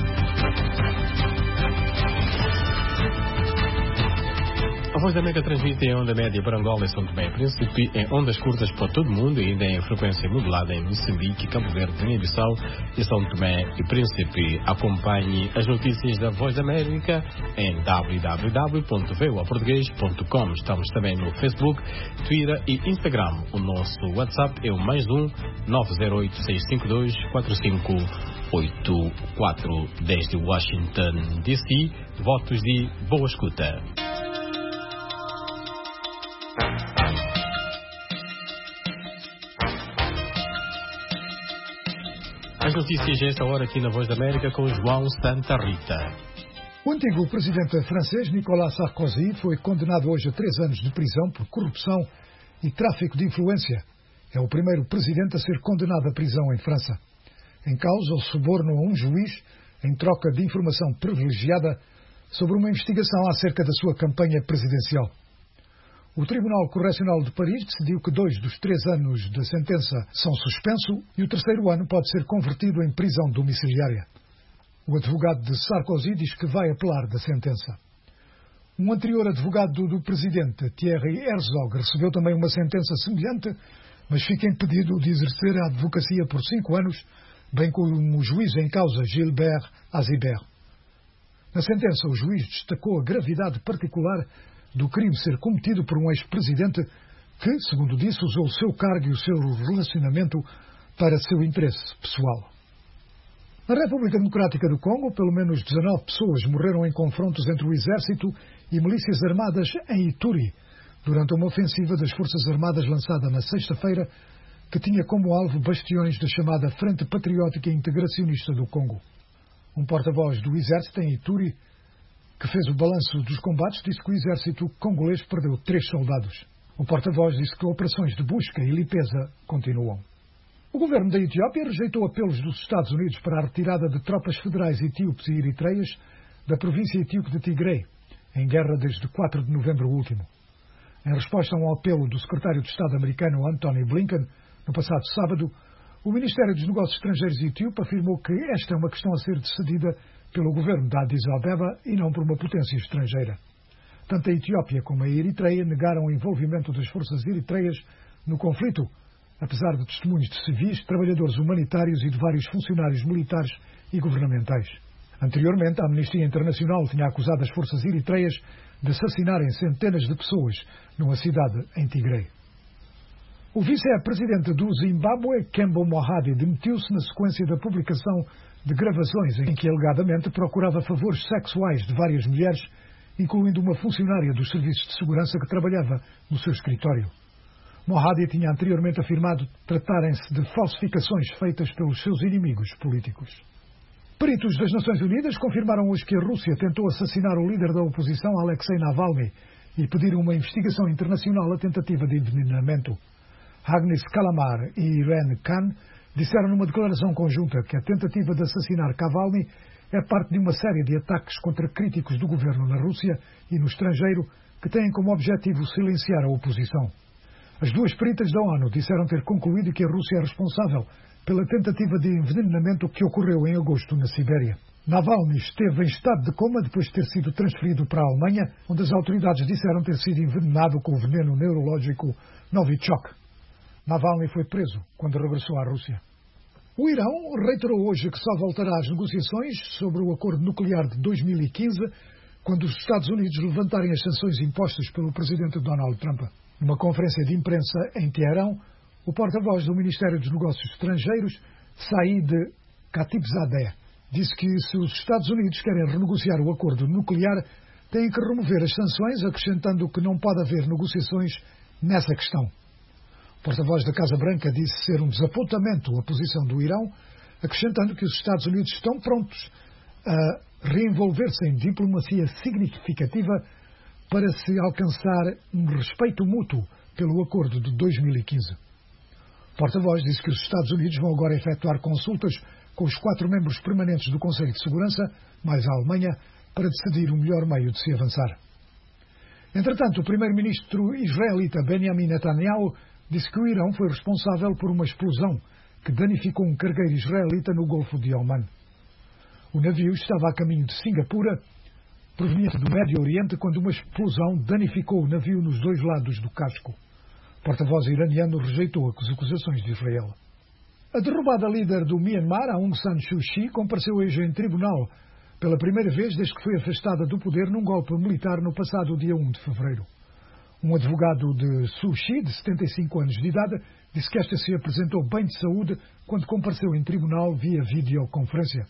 A Voz da América transmite em onda média para Angola e São Tomé e Príncipe, em ondas curtas para todo o mundo e ainda em frequência modulada em Moçambique, Cabo Verde, Guiné-Bissau e São Tomé e Príncipe. Acompanhe as notícias da Voz da América em www.voaportugues.com. Estamos também no Facebook, Twitter e Instagram. O nosso WhatsApp é o +1 908 652 4584. Desde Washington, D.C., votos de boa escuta. As notícias esta hora aqui na Voz da América com João Santa Rita. O antigo presidente francês Nicolas Sarkozy foi condenado hoje a 3 anos de prisão por corrupção e tráfico de influência. É o primeiro presidente a ser condenado à prisão em França. Em causa o suborno a um juiz em troca de informação privilegiada sobre uma investigação acerca da sua campanha presidencial. O Tribunal Correcional de Paris decidiu que 2 dos 3 anos da sentença são suspensos e o 3º ano pode ser convertido em prisão domiciliária. O advogado de Sarkozy diz que vai apelar da sentença. Um anterior advogado do presidente, Thierry Herzog, recebeu também uma sentença semelhante, mas fica impedido de exercer a advocacia por 5 anos, bem como o juiz em causa, Gilbert Azibert. Na sentença, o juiz destacou a gravidade particular do crime ser cometido por um ex-presidente que, segundo disse, usou o seu cargo e o seu relacionamento para seu interesse pessoal. Na República Democrática do Congo, pelo menos 19 pessoas morreram em confrontos entre o exército e milícias armadas em Ituri, durante uma ofensiva das Forças Armadas lançada na sexta-feira, que tinha como alvo bastiões da chamada Frente Patriótica Integracionista do Congo. Um porta-voz do exército em Ituri, que fez o balanço dos combates, disse que o exército congolês perdeu 3 soldados. O porta-voz disse que operações de busca e limpeza continuam. O governo da Etiópia rejeitou apelos dos Estados Unidos para a retirada de tropas federais etíopes e eritreias da província etíope de Tigray, em guerra desde 4 de novembro último. Em resposta a um apelo do secretário de Estado americano Antony Blinken, no passado sábado, o Ministério dos Negócios Estrangeiros etíope afirmou que esta é uma questão a ser decidida pelo governo de Addis Abeba e não por uma potência estrangeira. Tanto a Etiópia como a Eritreia negaram o envolvimento das forças eritreias no conflito, apesar de testemunhos de civis, trabalhadores humanitários e de vários funcionários militares e governamentais. Anteriormente, a Amnistia Internacional tinha acusado as forças eritreias de assassinarem centenas de pessoas numa cidade em Tigray. O vice-presidente do Zimbábue, Kembo Mohadi, demitiu-se na sequência da publicação de gravações em que alegadamente procurava favores sexuais de várias mulheres, incluindo uma funcionária dos serviços de segurança que trabalhava no seu escritório. Mohadi tinha anteriormente afirmado tratarem-se de falsificações feitas pelos seus inimigos políticos. Peritos das Nações Unidas confirmaram hoje que a Rússia tentou assassinar o líder da oposição, Alexei Navalny, e pediram uma investigação internacional à tentativa de envenenamento. Agnes Kalamar e Irene Khan disseram numa declaração conjunta que a tentativa de assassinar Navalny é parte de uma série de ataques contra críticos do governo na Rússia e no estrangeiro que têm como objetivo silenciar a oposição. As 2 peritas da ONU disseram ter concluído que a Rússia é responsável pela tentativa de envenenamento que ocorreu em agosto na Sibéria. Navalny esteve em estado de coma depois de ter sido transferido para a Alemanha, onde as autoridades disseram ter sido envenenado com o veneno neurológico Novichok. Navalny foi preso quando regressou à Rússia. O Irão reiterou hoje que só voltará às negociações sobre o acordo nuclear de 2015 quando os Estados Unidos levantarem as sanções impostas pelo presidente Donald Trump. Numa conferência de imprensa em Teherão, o porta-voz do Ministério dos Negócios Estrangeiros, Said Khatibzadeh, disse que se os Estados Unidos querem renegociar o acordo nuclear, têm que remover as sanções, acrescentando que não pode haver negociações nessa questão. O porta-voz da Casa Branca disse ser um desapontamento a posição do Irão, acrescentando que os Estados Unidos estão prontos a reenvolver-se em diplomacia significativa para se alcançar um respeito mútuo pelo acordo de 2015. O porta-voz disse que os Estados Unidos vão agora efetuar consultas com os 4 membros permanentes do Conselho de Segurança, mais a Alemanha, para decidir o melhor meio de se avançar. Entretanto, o primeiro-ministro israelita Benjamin Netanyahu disse que o Irão foi responsável por uma explosão que danificou um cargueiro israelita no Golfo de Oman. O navio estava a caminho de Singapura, proveniente do Médio Oriente, quando uma explosão danificou o navio nos 2 lados do casco. O porta-voz iraniano rejeitou as acusações de Israel. A derrubada líder do Myanmar, Aung San Suu Kyi, compareceu hoje em tribunal pela primeira vez desde que foi afastada do poder num golpe militar no passado dia 1 de fevereiro. Um advogado de Suu Kyi, de 75 anos de idade, disse que esta se apresentou bem de saúde quando compareceu em tribunal via videoconferência.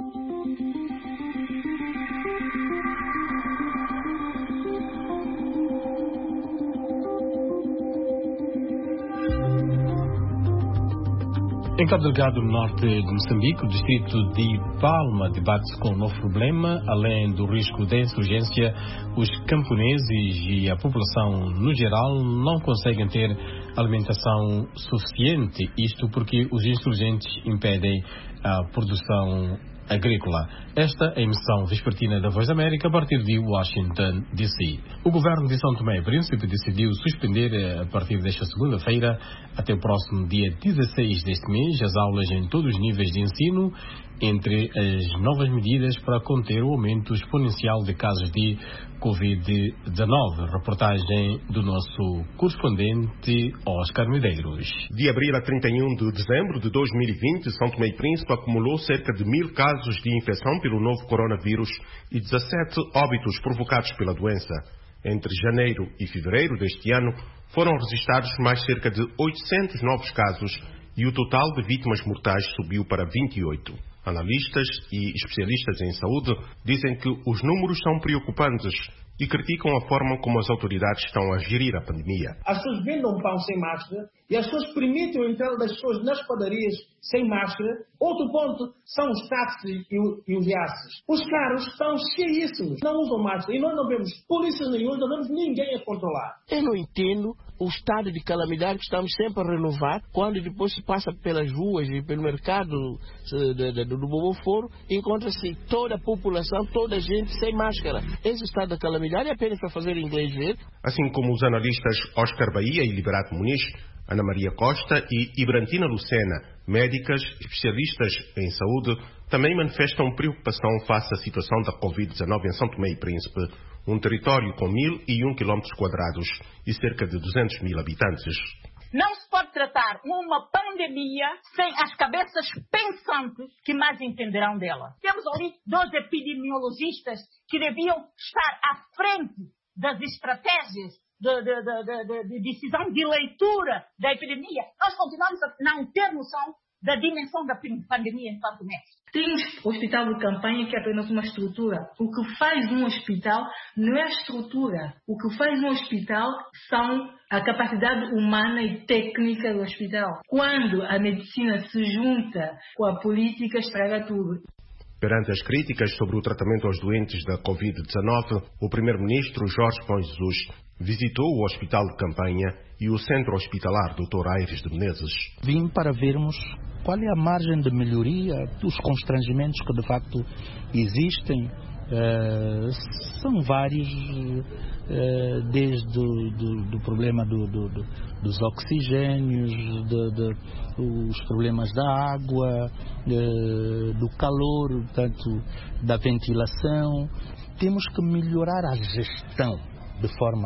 Em Cabo Delgado, no norte de Moçambique, o distrito de Palma debate-se com um novo problema. Além do risco de insurgência, os camponeses e a população no geral não conseguem ter alimentação suficiente, isto porque os insurgentes impedem a produção agrícola. Esta é a emissão vespertina da Voz da América a partir de Washington, D.C. O governo de São Tomé e Príncipe decidiu suspender a partir desta segunda-feira até o próximo dia 16 deste mês as aulas em todos os níveis de ensino, entre as novas medidas para conter o aumento exponencial de casos de Covid-19. Reportagem do nosso correspondente Oscar Medeiros. De abril a 31 de dezembro de 2020, São Tomé e Príncipe acumulou cerca de 1.000 casos de infecção pelo novo coronavírus e 17 óbitos provocados pela doença. Entre janeiro e fevereiro deste ano, foram registrados mais cerca de 800 novos casos e o total de vítimas mortais subiu para 28. Analistas e especialistas em saúde dizem que os números são preocupantes e criticam a forma como as autoridades estão a gerir a pandemia. As pessoas vendem um pão sem máscara e as pessoas permitem a entrada das pessoas nas padarias sem máscara. Outro ponto são os táxis e os iaças. Os carros estão cheíssimos, não usam máscara e nós não vemos polícia nenhuma, não vemos ninguém a controlar. Eu não entendo o estado de calamidade que estamos sempre a renovar, quando depois se passa pelas ruas e pelo mercado do Boboforo, encontra-se toda a população, toda a gente sem máscara. Esse estado de calamidade é apenas para fazer inglês ver. Assim como os analistas Oscar Bahia e Liberato Muniz, Ana Maria Costa e Ibrantina Lucena, médicas especialistas em saúde, também manifestam preocupação face à situação da Covid-19 em São Tomé e Príncipe, um território com 1.001 km² e cerca de 200 mil habitantes. Não se pode tratar uma pandemia sem as cabeças pensantes que mais entenderão dela. Temos ali 2 epidemiologistas que deviam estar à frente das estratégias de decisão de leitura da epidemia. Nós continuamos a não ter noção da dimensão da pandemia em São Tomé. Temos o hospital de campanha, que é apenas uma estrutura. O que faz um hospital não é a estrutura. O que faz um hospital são a capacidade humana e técnica do hospital. Quando a medicina se junta com a política, estraga tudo. Perante as críticas sobre o tratamento aos doentes da Covid-19, o primeiro-ministro Jorge Pão Jesus visitou o hospital de campanha e o centro hospitalar Dr. Aires de Menezes. Vim para vermos qual é a margem de melhoria dos constrangimentos que de facto existem. São vários, desde o problema dos oxigénios, os problemas da água, do calor, portanto, da ventilação. Temos que melhorar a gestão de forma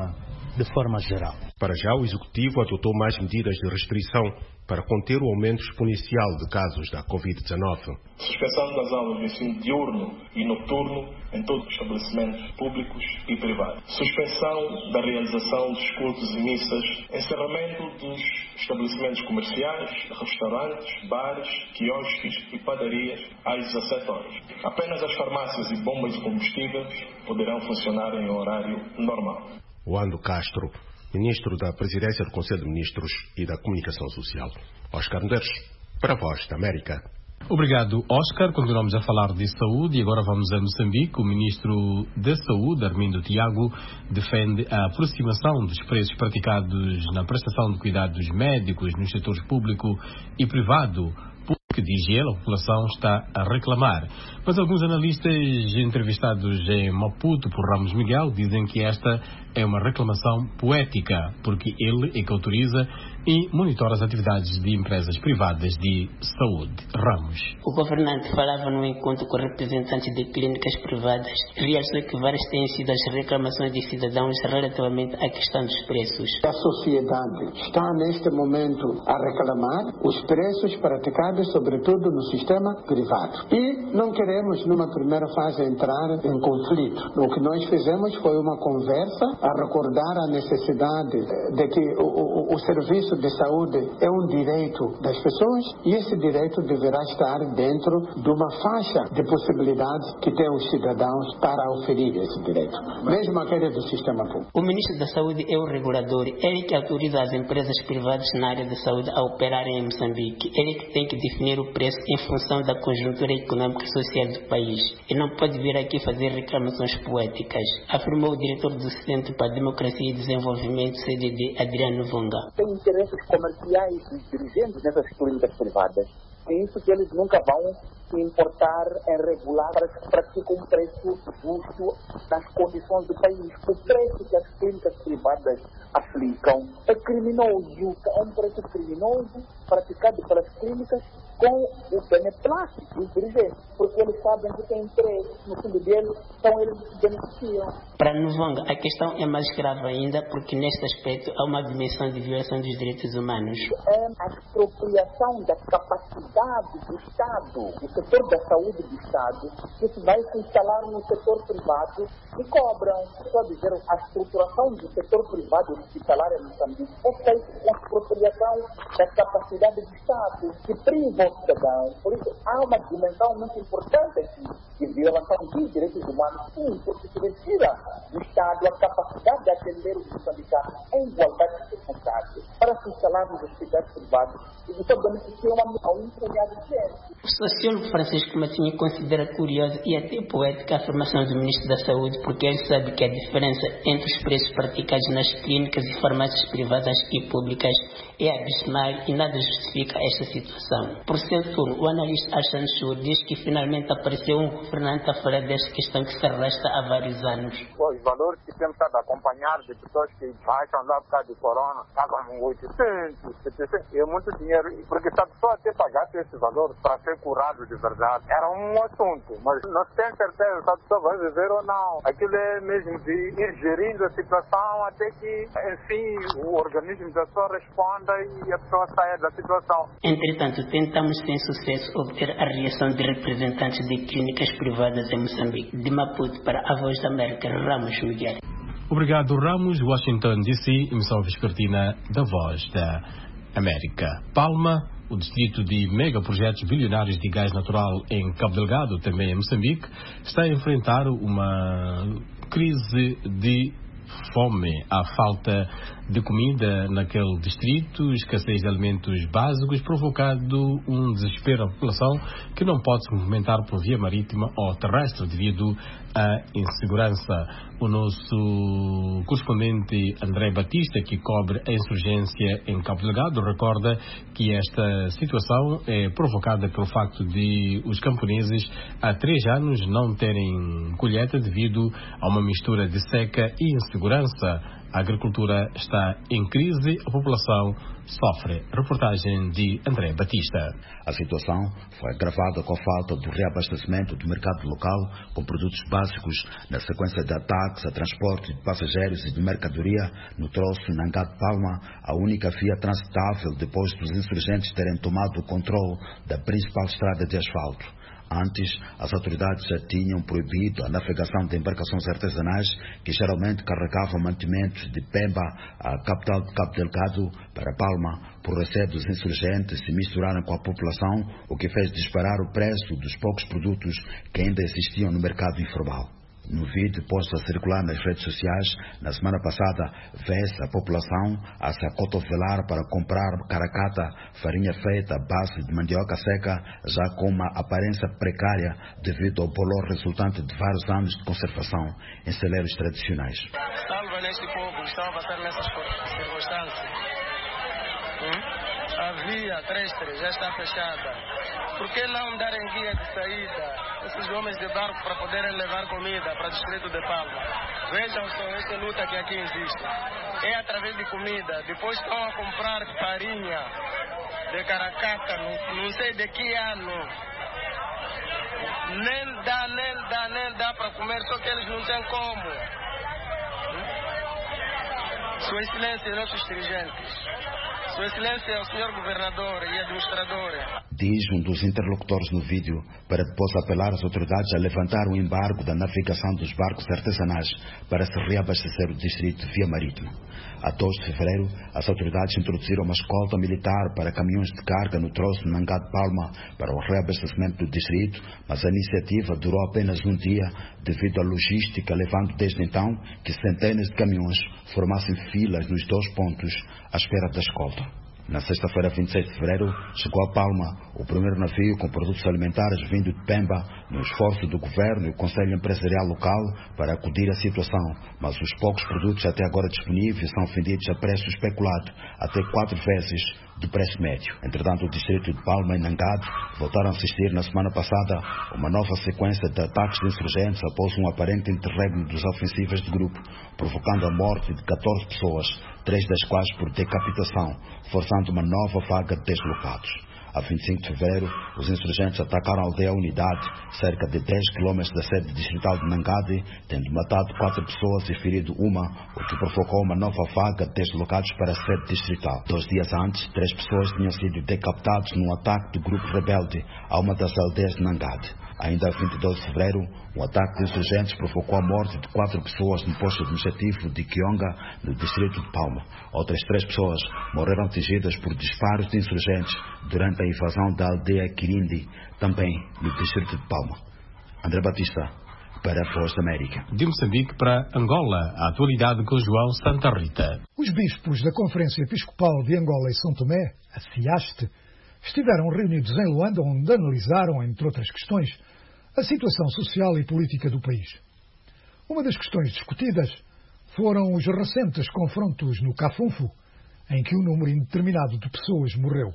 de forma geral. Para já, o Executivo adotou mais medidas de restrição para conter o aumento exponencial de casos da Covid-19. Suspensão das aulas de ensino diurno e noturno em todos os estabelecimentos públicos e privados. Suspensão da realização dos cultos e missas. Encerramento dos estabelecimentos comerciais, restaurantes, bares, quiosques e padarias às 17 horas. Apenas as farmácias e bombas de combustíveis poderão funcionar em horário normal. Wando Castro, Ministro da Presidência do Conselho de Ministros e da Comunicação Social. Oscar Medeiros, para a Voz da América. Obrigado, Oscar. Continuamos a falar de saúde e agora vamos a Moçambique. O Ministro da Saúde, Armindo Tiago, defende a aproximação dos preços praticados na prestação de cuidados médicos nos setores público e privado, porque, diz ele, a população está a reclamar. Mas alguns analistas entrevistados em Maputo por Ramos Miguel dizem que esta é uma reclamação poética, porque ele é que autoriza e monitora as atividades de empresas privadas de saúde. Ramos. O governante falava no encontro com representantes de clínicas privadas e realçou que várias têm sido as reclamações de cidadãos relativamente à questão dos preços. A sociedade está neste momento a reclamar os preços praticados, sobretudo no sistema privado. E não queremos, numa primeira fase, entrar em conflito. O que nós fizemos foi uma conversa a recordar a necessidade de que o serviço de saúde é um direito das pessoas e esse direito deverá estar dentro de uma faixa de possibilidades que têm os cidadãos para oferir esse direito, mesmo aquele do sistema público. O Ministro da Saúde é o regulador, ele que autoriza as empresas privadas na área da saúde a operarem em Moçambique, ele que tem que definir o preço em função da conjuntura econômica e social do país e não pode vir aqui fazer reclamações poéticas, afirmou o diretor do Centro para a Democracia e Desenvolvimento, CDD, Adriano Vonga. Tem interesses comerciais dos dirigentes dessas clínicas privadas. É isso que eles nunca vão se importar em regular para que praticam um preço justo nas condições do país. O preço que as clínicas privadas aplicam é criminoso, é um preço criminoso praticado pelas clínicas com o beneplácito dos dirigentes, porque eles sabem que tem interesse no fundo deles, então eles se beneficiam. Para Novonga, a questão é mais grave ainda, porque neste aspecto há uma dimensão de violação dos direitos humanos. É a expropriação da capacidade do Estado, do setor da saúde do Estado, que se vai se instalar no setor privado e cobram. Só dizer, a estruturação do setor privado hospitalar em Moçambique é feita com a expropriação da capacidade do Estado, que priva o cidadão. Por isso, há uma dimensão muito importante aqui de violação dos direitos humanos, sim, porque se retira do Estado a capacidade de atender os moçambicanos em igualdade de circunstâncias para se instalar nos hospitais privados e isso beneficia a um punhado de gente. O sociólogo Francisco Matinho considera curiosa e até poética a afirmação do Ministro da Saúde, porque ele sabe que a diferença entre os preços praticados nas clínicas e farmácias privadas e públicas é abismal e nada justifica esta situação. Por seu turno, o analista Alexandre Chur diz que finalmente apareceu um governante a falar desta questão que se arrasta há vários anos. Os valores que temos estado a acompanhar de pessoas que baixam lá por causa do corona, pagam 800, 700, é muito dinheiro, porque se a pessoa até pagasse esse valor para ser curado de verdade, era um assunto, mas não se tem certeza se a pessoa vai viver ou não. Aquilo é mesmo de ir gerindo a situação até que, enfim, o organismo da pessoa responda e a pessoa saia da situação. Entretanto, tentamos sem sucesso obter a reação de representantes de clínicas privadas em Moçambique. De Maputo para a Voz da América, Ramos Miguel. Obrigado, Ramos. Washington, D.C., emissão vespertina da Voz da América. Palma, o distrito de megaprojetos bilionários de gás natural em Cabo Delgado, também em Moçambique, está a enfrentar uma crise de fome. Há falta de comida naquele distrito, escassez de alimentos básicos, provocando um desespero à população que não pode se movimentar por via marítima ou terrestre devido à insegurança. O nosso correspondente André Batista, que cobre a insurgência em Cabo Delgado, recorda que esta situação é provocada pelo facto de os camponeses há 3 anos não terem colheita devido a uma mistura de seca e insegurança A agricultura está em crise, a população sofre. Reportagem de André Batista. A situação foi agravada com a falta do reabastecimento do mercado local com produtos básicos na sequência de ataques a transporte de passageiros e de mercadoria no troço Nangade-Palma, a única via transitável depois dos insurgentes terem tomado o controle da principal estrada de asfalto. Antes, as autoridades já tinham proibido a navegação de embarcações artesanais que geralmente carregavam mantimentos de Pemba, a capital de Cabo Delgado, para Palma, por receio dos insurgentes se misturarem com a população, o que fez disparar o preço dos poucos produtos que ainda existiam no mercado informal. No vídeo posto a circular nas redes sociais, na semana passada, vê-se a população a se acotovelar para comprar caracata, farinha feita à base de mandioca seca, já com uma aparência precária devido ao bolor resultante de vários anos de conservação em celeiros tradicionais. Salva neste povo que estão a passar nessas circunstâncias. A via terrestre já está fechada. Por que não darem guia de saída esses homens de barco para poderem levar comida para o distrito de Palma? Vejam só esta luta que aqui existe. É através de comida. Depois estão a comprar farinha de caracata, não sei de que ano. Nem dá para comer, só que eles não têm como. Sua Excelência e nossos dirigentes. Sua Excelência é o senhor governador e administrador. Diz um dos interlocutores no vídeo, para depois apelar às autoridades a levantar o embargo da navegação dos barcos artesanais para se reabastecer o distrito via marítima. A 2 de fevereiro, as autoridades introduziram uma escolta militar para caminhões de carga no troço Nangade-Palma para o reabastecimento do distrito, mas a iniciativa durou apenas um dia devido à logística, levando desde então que centenas de caminhões formassem filas nos 2 pontos à espera da escolta. Na sexta-feira, 26 de fevereiro, chegou a Palma o primeiro navio com produtos alimentares vindo de Pemba, no esforço do governo e o Conselho Empresarial local para acudir à situação, mas os poucos produtos até agora disponíveis são vendidos a preço especulado, até 4 vezes do preço médio. Entretanto, o distrito de Palma e Nangade voltaram a assistir na semana passada uma nova sequência de ataques de insurgentes após um aparente interregno dos ofensivas de grupo, provocando a morte de 14 pessoas, 3 das quais por decapitação, forçando uma nova vaga de deslocados. A 25 de fevereiro, os insurgentes atacaram a aldeia Unidade, cerca de 10 km da sede distrital de Nangade, tendo matado 4 pessoas e ferido uma, o que provocou uma nova vaga de deslocados para a sede distrital. 2 dias antes, 3 pessoas tinham sido decapitadas num ataque do grupo rebelde a uma das aldeias de Nangade. Ainda a 22 de fevereiro, um ataque de insurgentes provocou a morte de 4 pessoas no posto administrativo de Kionga, no distrito de Palma. Outras 3 pessoas morreram atingidas por disparos de insurgentes durante a invasão da aldeia Quirindi, também no distrito de Palma. André Batista, para a Voz da América. De Moçambique para Angola, a atualidade com João Santa Rita. Os bispos da Conferência Episcopal de Angola e São Tomé, a FIASTE, estiveram reunidos em Luanda, onde analisaram, entre outras questões, a situação social e política do país. Uma das questões discutidas foram os recentes confrontos no Cafunfo, em que um número indeterminado de pessoas morreu.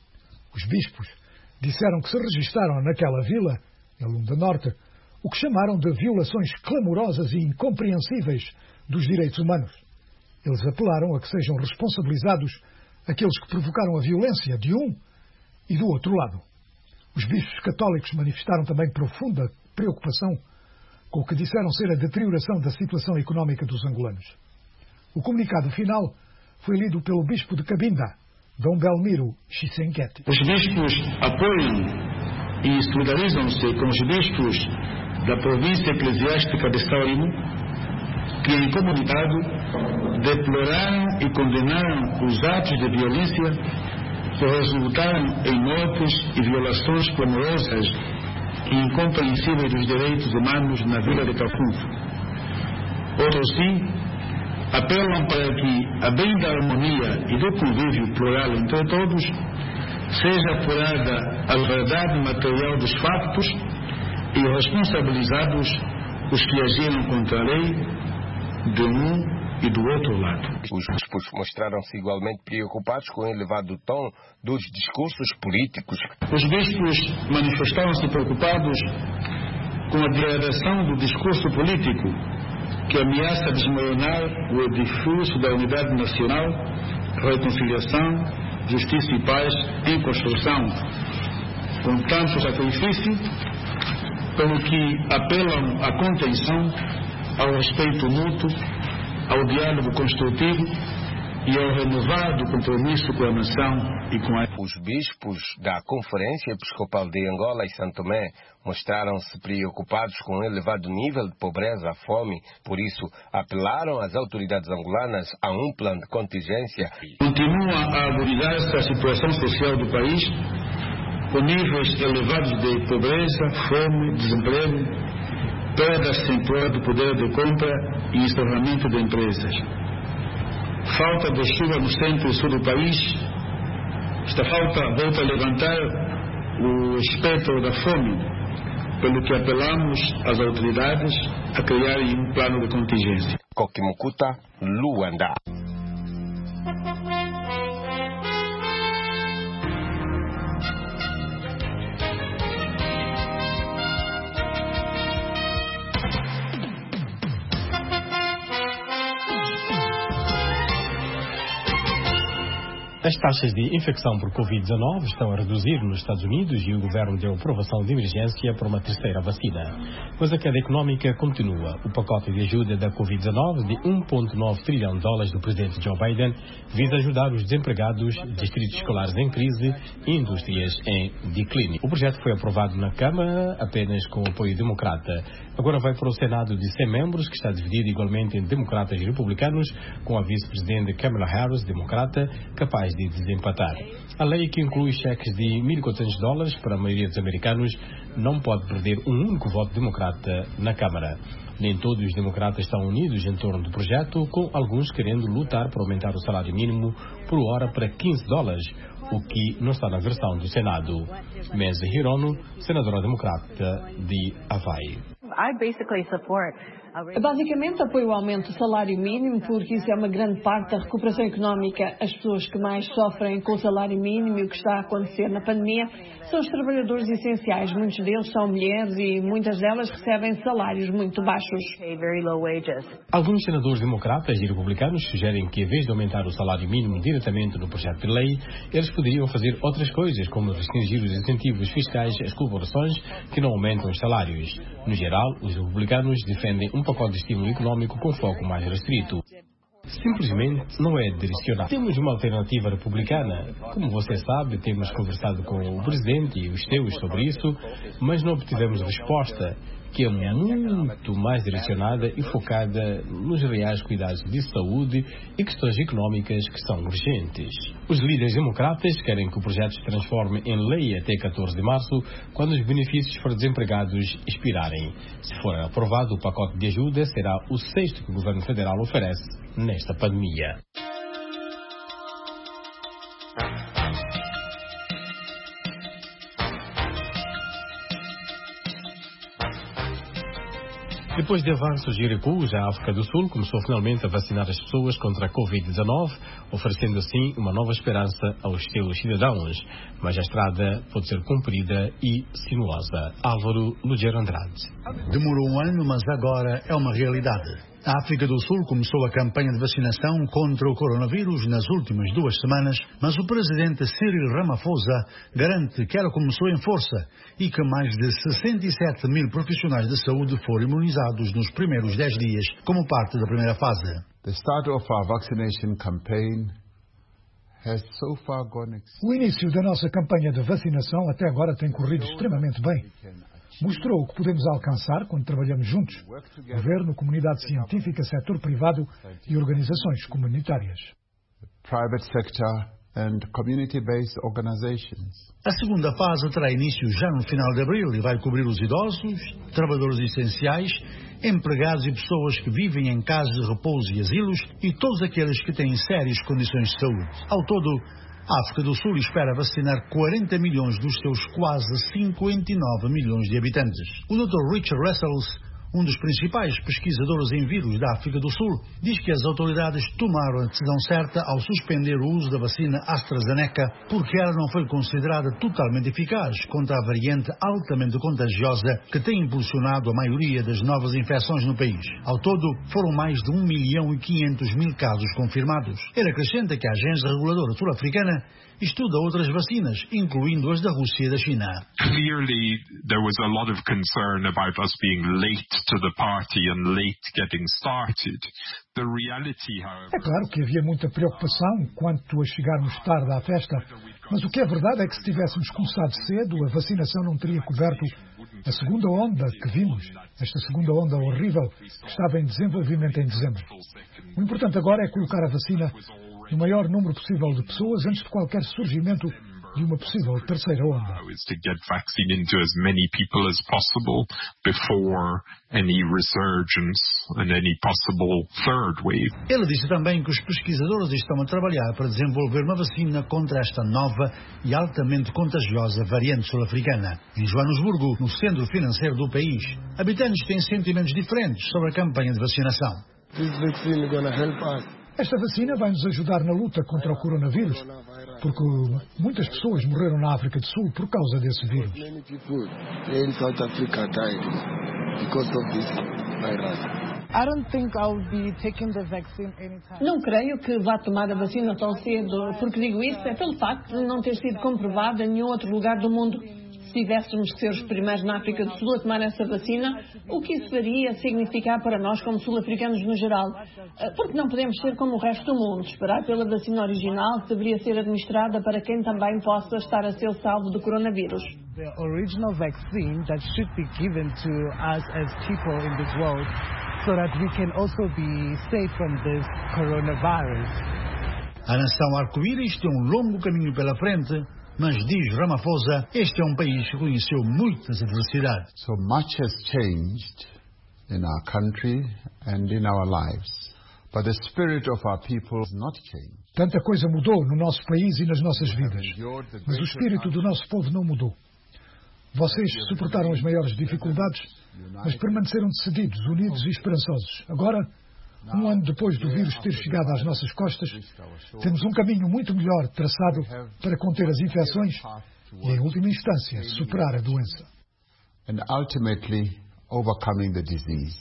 Os bispos disseram que se registaram naquela vila, em Luanda Norte, o que chamaram de violações clamorosas e incompreensíveis dos direitos humanos. Eles apelaram a que sejam responsabilizados aqueles que provocaram a violência de um e do outro lado. Os bispos católicos manifestaram também profunda preocupação com o que disseram ser a deterioração da situação económica dos angolanos. O comunicado final foi lido pelo bispo de Cabinda, Dom Belmiro Chisenguete. Os bispos apoiam e solidarizam-se com os bispos da província eclesiástica de Saurimo, que em comunicado deploraram e condenaram os atos de violência que resultaram em mortes e violações clamorosas e incompreensíveis dos direitos humanos na vila de Cafunfo. Outros sim apelam para que, a bem da harmonia e do convívio plural entre todos, seja apurada a verdade material dos factos e responsabilizados os que agiram contra a lei de um e do outro lado. Os bispos mostraram-se igualmente preocupados com o elevado tom dos discursos políticos. Os bispos manifestaram-se preocupados com a degradação do discurso político que ameaça desmoronar o edifício da unidade nacional, reconciliação, justiça e paz em construção, com tanto sacrifício, pelo que apelam à contenção, ao respeito mútuo, ao diálogo construtivo e ao renovado compromisso com a nação e com a... Os bispos da Conferência Episcopal de Angola e Santo Tomé mostraram-se preocupados com o elevado nível de pobreza, fome, por isso apelaram às autoridades angolanas a um plano de contingência. Continua a agudizar-se a situação social do país, com níveis elevados de pobreza, fome, desemprego, perda acentuada do poder de compra e encerramento de empresas. Falta de chuva no centro e sul do país. Esta falta volta a levantar o espectro da fome, pelo que apelamos às autoridades a criarem um plano de contingência. Kokimukuta, Luanda. As taxas de infecção por Covid-19 estão a reduzir nos Estados Unidos e o governo deu aprovação de emergência para uma terceira vacina. Mas a queda económica continua. O pacote de ajuda da Covid-19 de 1,9 trilhão de dólares do presidente Joe Biden visa ajudar os desempregados, distritos escolares em crise e indústrias em declínio. O projeto foi aprovado na Câmara apenas com apoio democrata. Agora vai para o Senado de 100 membros, que está dividido igualmente em democratas e republicanos, com a vice-presidente Kamala Harris, democrata, capaz de desempatar. A lei, que inclui cheques de $1.400 para a maioria dos americanos, não pode perder um único voto democrata na Câmara. Nem todos os democratas estão unidos em torno do projeto, com alguns querendo lutar para aumentar o salário mínimo por hora para $15, o que não está na versão do Senado. Mese Hirono, senadora democrata de Havaí. Basicamente apoio o aumento do salário mínimo, porque isso é uma grande parte da recuperação económica. As pessoas que mais sofrem com o salário mínimo e o que está a acontecer na pandemia são os trabalhadores essenciais. Muitos deles são mulheres e muitas delas recebem salários muito baixos. Alguns senadores democratas e republicanos sugerem que, em vez de aumentar o salário mínimo diretamente no projeto de lei, eles poderiam fazer outras coisas, como restringir os incentivos fiscais às corporações que não aumentam os salários. No geral, os republicanos defendem um pacote de estímulo económico com foco mais restrito. Simplesmente não é direcionado. Temos uma alternativa republicana. Como você sabe, temos conversado com o presidente e os teus sobre isso, mas não obtivemos resposta, que é muito mais direcionada e focada nos reais cuidados de saúde e questões económicas que são urgentes. Os líderes democratas querem que o projeto se transforme em lei até 14 de março, quando os benefícios para desempregados expirarem. Se for aprovado, o pacote de ajuda será o 6º que o governo federal oferece nesta pandemia. Depois de avanços e recuos, a África do Sul começou finalmente a vacinar as pessoas contra a Covid-19, oferecendo assim uma nova esperança aos seus cidadãos. Mas a estrada pode ser comprida e sinuosa. Álvaro Lugero Andrade. Demorou um ano, mas agora é uma realidade. A África do Sul começou a campanha de vacinação contra o coronavírus nas últimas 2 semanas, mas o presidente Cyril Ramaphosa garante que ela começou em força e que mais de 67 mil profissionais de saúde foram imunizados nos primeiros 10 dias, como parte da primeira fase. The start of our vaccination campaign has so far gone. O início da nossa campanha de vacinação até agora tem corrido extremamente bem. Mostrou o que podemos alcançar quando trabalhamos juntos, governo, comunidade científica, setor privado e organizações comunitárias. Private sector and community-based organizations. A segunda fase terá início já no final de abril e vai cobrir os idosos, trabalhadores essenciais, empregados e pessoas que vivem em casas de repouso e asilos e todos aqueles que têm sérias condições de saúde. Ao todo, a África do Sul espera vacinar 40 milhões dos seus quase 59 milhões de habitantes. O Dr. Richard Russell, um dos principais pesquisadores em vírus da África do Sul, diz que as autoridades tomaram a decisão certa ao suspender o uso da vacina AstraZeneca porque ela não foi considerada totalmente eficaz contra a variante altamente contagiosa que tem impulsionado a maioria das novas infecções no país. Ao todo, foram mais de 1.500.000 casos confirmados. Ele acrescenta que a agência reguladora sul-africana estuda outras vacinas, incluindo as da Rússia e da China. Clearly, there was a lot of concern about us being late to the party and late getting started. The reality, however... É claro que havia muita preocupação quanto a chegarmos tarde à festa, mas o que é verdade é que se tivéssemos começado cedo, a vacinação não teria coberto a segunda onda que vimos, esta segunda onda horrível que estava em desenvolvimento em dezembro. O importante agora é colocar a vacina no maior número possível de pessoas antes de qualquer surgimento de uma possível terceira onda. Ele disse também que os pesquisadores estão a trabalhar para desenvolver uma vacina contra esta nova e altamente contagiosa variante sul-africana. Em Joanesburgo, no centro financeiro do país, habitantes têm sentimentos diferentes sobre a campanha de vacinação. Esta vacina vai nos ajudar na luta contra o coronavírus, porque muitas pessoas morreram na África do Sul por causa desse vírus. Não creio que vá tomar a vacina tão cedo, porque digo isso é pelo facto de não ter sido comprovada em nenhum outro lugar do mundo. Se tivéssemos que ser os primeiros na África do Sul a tomar essa vacina, o que isso faria significar para nós como sul-africanos no geral? Porque não podemos ser como o resto do mundo, esperar pela vacina original que deveria ser administrada para quem também possa estar a ser salvo do coronavírus. The original vaccine that should be given to us as people in this world so that we can also be safe from this coronavirus. A nação arco-íris tem um longo caminho pela frente, mas, diz Ramaphosa, este é um país que conheceu muitas adversidades. So much has changed in our country and in our lives, but the spirit of our people has not changed. Tanta coisa mudou no nosso país e nas nossas vidas, mas o espírito do nosso povo não mudou. Vocês suportaram as maiores dificuldades, mas permaneceram decididos, unidos e esperançosos. Agora, um ano depois do vírus ter chegado às nossas costas, temos um caminho muito melhor traçado para conter as infecções e, em última instância, superar a doença. And ultimately overcoming the disease.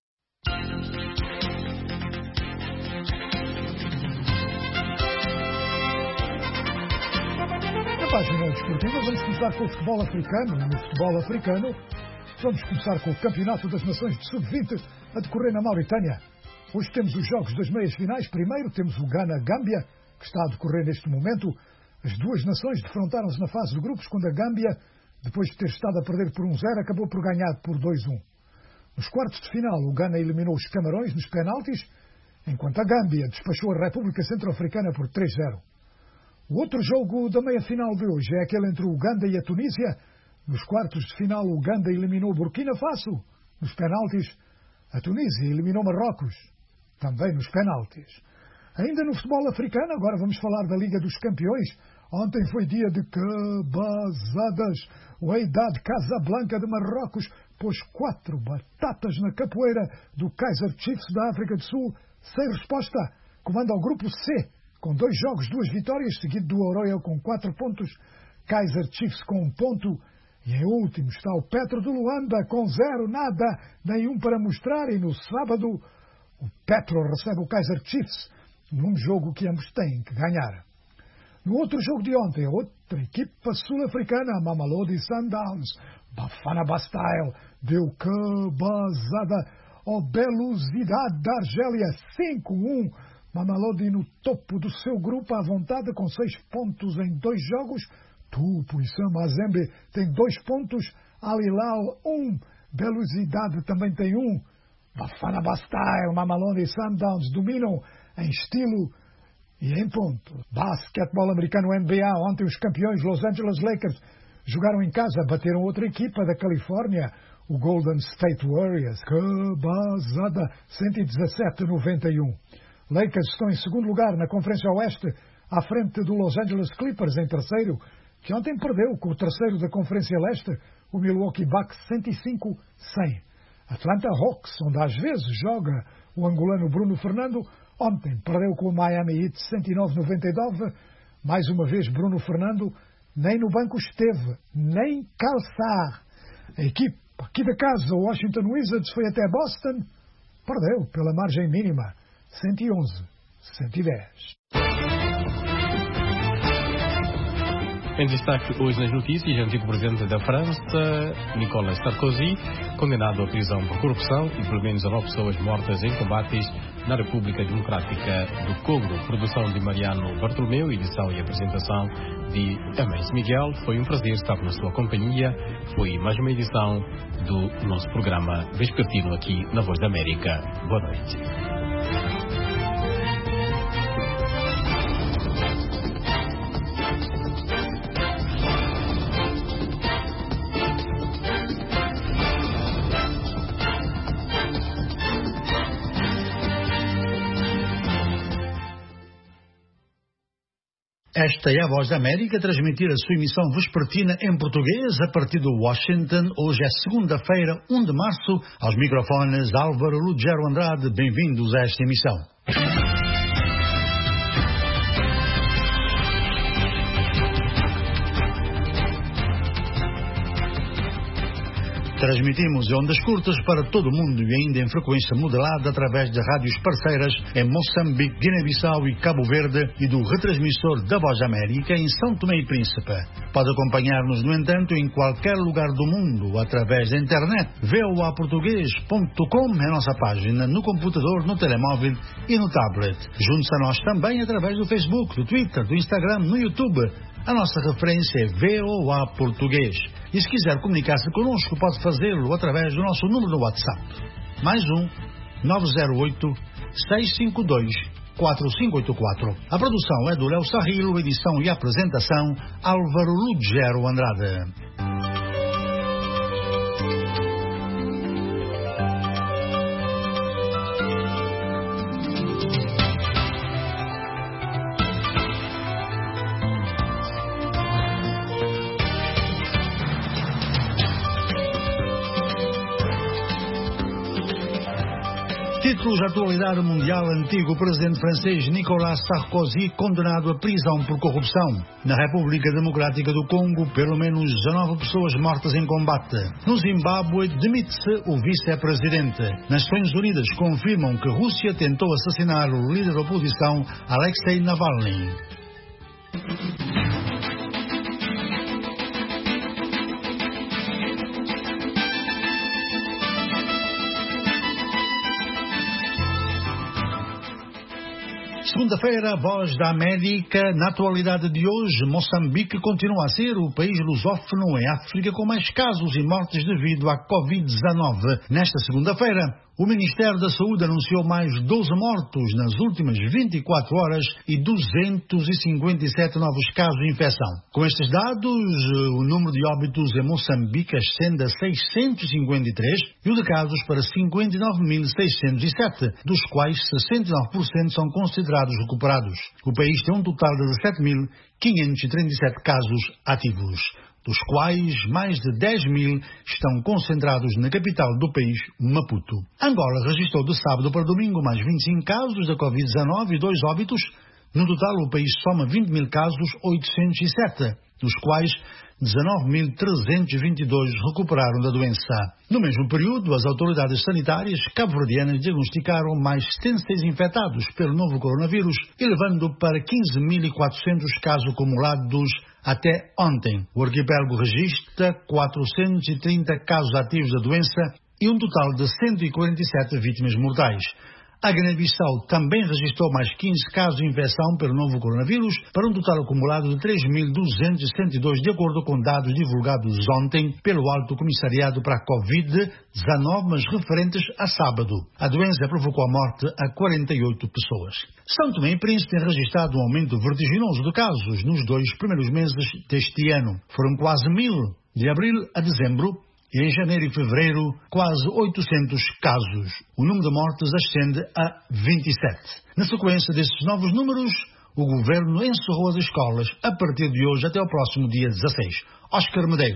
Na página desportiva vamos começar com o futebol africano. No futebol africano vamos começar com o Campeonato das Nações de Sub-20 a decorrer na Mauritânia. Hoje temos os jogos das meias finais. Primeiro temos o Ghana-Gâmbia, que está a decorrer neste momento. As duas nações defrontaram-se na fase de grupos, quando a Gâmbia, depois de ter estado a perder por 1-0, acabou por ganhar por 2-1. Nos quartos de final, o Ghana eliminou os Camarões nos penaltis, enquanto a Gâmbia despachou a República Centro-Africana por 3-0. O outro jogo da meia-final de hoje é aquele entre o Uganda e a Tunísia. Nos quartos de final, o Uganda eliminou Burkina Faso. Nos penaltis, a Tunísia eliminou Marrocos, também nos penaltis. Ainda no futebol africano, agora vamos falar da Liga dos Campeões. Ontem foi dia de cabazadas. O Wydad Casablanca de Marrocos pôs 4 batatas na capoeira do Kaizer Chiefs da África do Sul, sem resposta. Comanda o grupo C, com 2 jogos, 2 vitórias, seguido do Oroya com 4 pontos, Kaizer Chiefs com 1 ponto, e em último está o Petro de Luanda com 0, nada, nenhum para mostrar, e no sábado o Petro recebe o Kaizer Chiefs num jogo que ambos têm que ganhar. No outro jogo de ontem, outra equipa sul-africana, a Mamelodi Sundowns, Bafana Bastille, deu cabazada ao Belouizdad da Argélia, 5-1. Mamelodi no topo do seu grupo à vontade, com 6 pontos em 2 jogos. Tupo e Sam Mazembe tem 2 pontos, Al Hilal 1, Belouizdad também tem 1. Bafana Bastille, Mamelodi Sundowns dominam em estilo e em ponto. Basquetebol americano NBA, ontem os campeões Los Angeles Lakers jogaram em casa, bateram outra equipa da Califórnia, o Golden State Warriors. Cabazada, 117-91. Lakers estão em segundo lugar na Conferência Oeste, à frente do Los Angeles Clippers em terceiro, que ontem perdeu com o terceiro da Conferência Leste, o Milwaukee Bucks, 105-100. Atlanta Hawks, onde às vezes joga o angolano Bruno Fernando, ontem perdeu com o Miami Heat 109-99. Mais uma vez Bruno Fernando nem no banco esteve, nem calçar. A equipe aqui da casa, o Washington Wizards, foi até Boston, perdeu pela margem mínima, 111-110. Em destaque hoje nas notícias, o antigo presidente da França, Nicolas Sarkozy, condenado à prisão por corrupção e pelo menos 9 pessoas mortas em combates na República Democrática do Congo. Produção de Mariano Bartolomeu, edição e apresentação de Amém Miguel. Foi um prazer estar na sua companhia. Foi mais uma edição do nosso programa vespertino aqui na Voz da América. Boa noite. Esta é a Voz da América, transmitir a sua emissão vespertina em português a partir de Washington. Hoje é segunda-feira, 1 de março. Aos microfones, Álvaro Lugero Andrade. Bem-vindos a esta emissão. Transmitimos em ondas curtas para todo o mundo e ainda em frequência modulada através de rádios parceiras em Moçambique, Guiné-Bissau e Cabo Verde e do retransmissor da Voz América em São Tomé e Príncipe. Pode acompanhar-nos, no entanto, em qualquer lugar do mundo através da internet. voaportugues.com é a nossa página no computador, no telemóvel e no tablet. Junte-se a nós também através do Facebook, do Twitter, do Instagram, no YouTube. A nossa referência é VOA Português. E se quiser comunicar-se connosco, pode fazê-lo através do nosso número no WhatsApp. Mais 908-652-4584. A produção é do Léo Sarrilo, edição e apresentação Álvaro Lugero Andrade. Títulos de atualidade mundial: antigo presidente francês Nicolas Sarkozy condenado à prisão por corrupção. Na República Democrática do Congo, pelo menos 19 pessoas mortas em combate. No Zimbábue, demite-se o vice-presidente. Nações Unidas confirmam que Rússia tentou assassinar o líder da oposição Alexei Navalny. Segunda-feira, Voz da América. Na atualidade de hoje, Moçambique continua a ser o país lusófono em África com mais casos e mortes devido à Covid-19. Nesta segunda-feira, o Ministério da Saúde anunciou mais 12 mortos nas últimas 24 horas e 257 novos casos de infecção. Com estes dados, o número de óbitos em Moçambique ascende a 653 e o de casos para 59.607, dos quais 69% são considerados recuperados. O país tem um total de 17.537 casos ativos, dos quais mais de 10.000 estão concentrados na capital do país, Maputo. Angola registrou de sábado para domingo mais 25 casos da Covid-19 e 2 óbitos. No total, o país soma 20.000 casos, 807, dos quais 19.322 recuperaram da doença. No mesmo período, as autoridades sanitárias cabo-verdianas diagnosticaram mais 76 infectados pelo novo coronavírus, elevando para 15.400 casos acumulados até ontem. O arquipélago registra 430 casos ativos da doença e um total de 147 vítimas mortais. A Guiné-Bissau também registrou mais 15 casos de infecção pelo novo coronavírus, para um total acumulado de 3.272, de acordo com dados divulgados ontem pelo Alto Comissariado para a Covid-19, mas referentes a sábado. A doença provocou a morte a 48 pessoas. São Tomé e Príncipe tem registrado um aumento vertiginoso de casos nos 2 primeiros meses deste ano. Foram quase 1.000, de abril a dezembro. E em janeiro e fevereiro, quase 800 casos. O número de mortes ascende a 27. Na sequência desses novos números, o governo encerrou as escolas a partir de hoje até o próximo dia 16. Oscar Medeiros.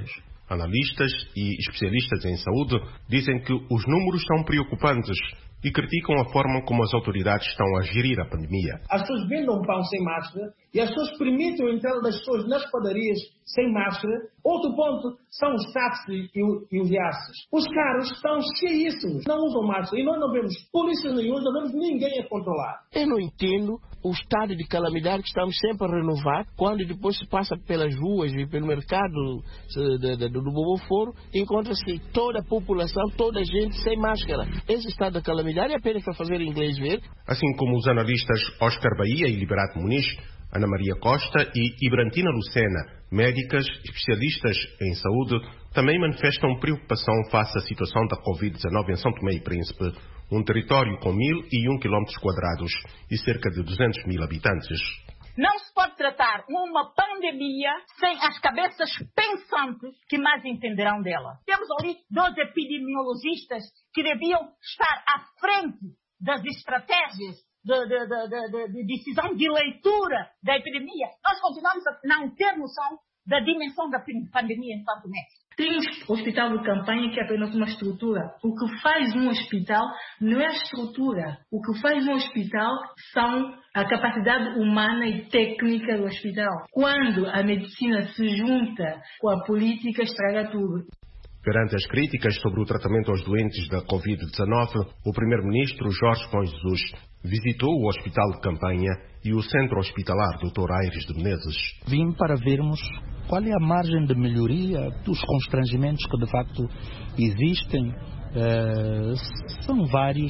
Analistas e especialistas em saúde dizem que os números são preocupantes e criticam a forma como as autoridades estão a gerir a pandemia. As pessoas vendem um pão sem máscara e as pessoas permitem a entrada das pessoas nas padarias sem máscara. Outro ponto são os táxis e os iaças. Os carros estão cheíssimos, não usam máscara e nós não vemos polícia nenhuma, não vemos ninguém a controlar. Eu não entendo o estado de calamidade que estamos sempre a renovar, quando depois se passa pelas ruas e pelo mercado do Boboforo, encontra-se toda a população, toda a gente sem máscara. Esse estado de calamidade é apenas para fazer inglês ver. Assim como os analistas Oscar Bahia e Liberato Muniz, Ana Maria Costa e Ibrantina Lucena, médicas especialistas em saúde, também manifestam preocupação face à situação da Covid-19 em São Tomé e Príncipe, um território com 1.001 km² e cerca de 200 mil habitantes. Não se pode tratar uma pandemia sem as cabeças pensantes que mais entenderão dela. Temos ali 2 epidemiologistas que deviam estar à frente das estratégias de decisão de leitura da epidemia. Nós continuamos a não ter noção da dimensão da pandemia em São Tomé. Temos o hospital de campanha, que é apenas uma estrutura. O que faz um hospital não é a estrutura. O que faz um hospital são a capacidade humana e técnica do hospital. Quando a medicina se junta com a política, estraga tudo. Perante as críticas sobre o tratamento aos doentes da Covid-19, o primeiro-ministro Jorge Pão Jesus visitou o hospital de campanha e o centro hospitalar Dr. Aires de Menezes. Vim para vermos qual é a margem de melhoria dos constrangimentos que de facto existem. São vários,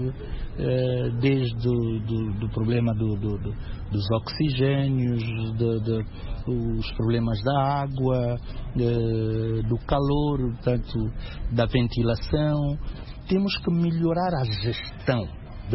desde do problema dos oxigênios, os problemas da água, do calor, tanto da ventilação. Temos que melhorar a gestão de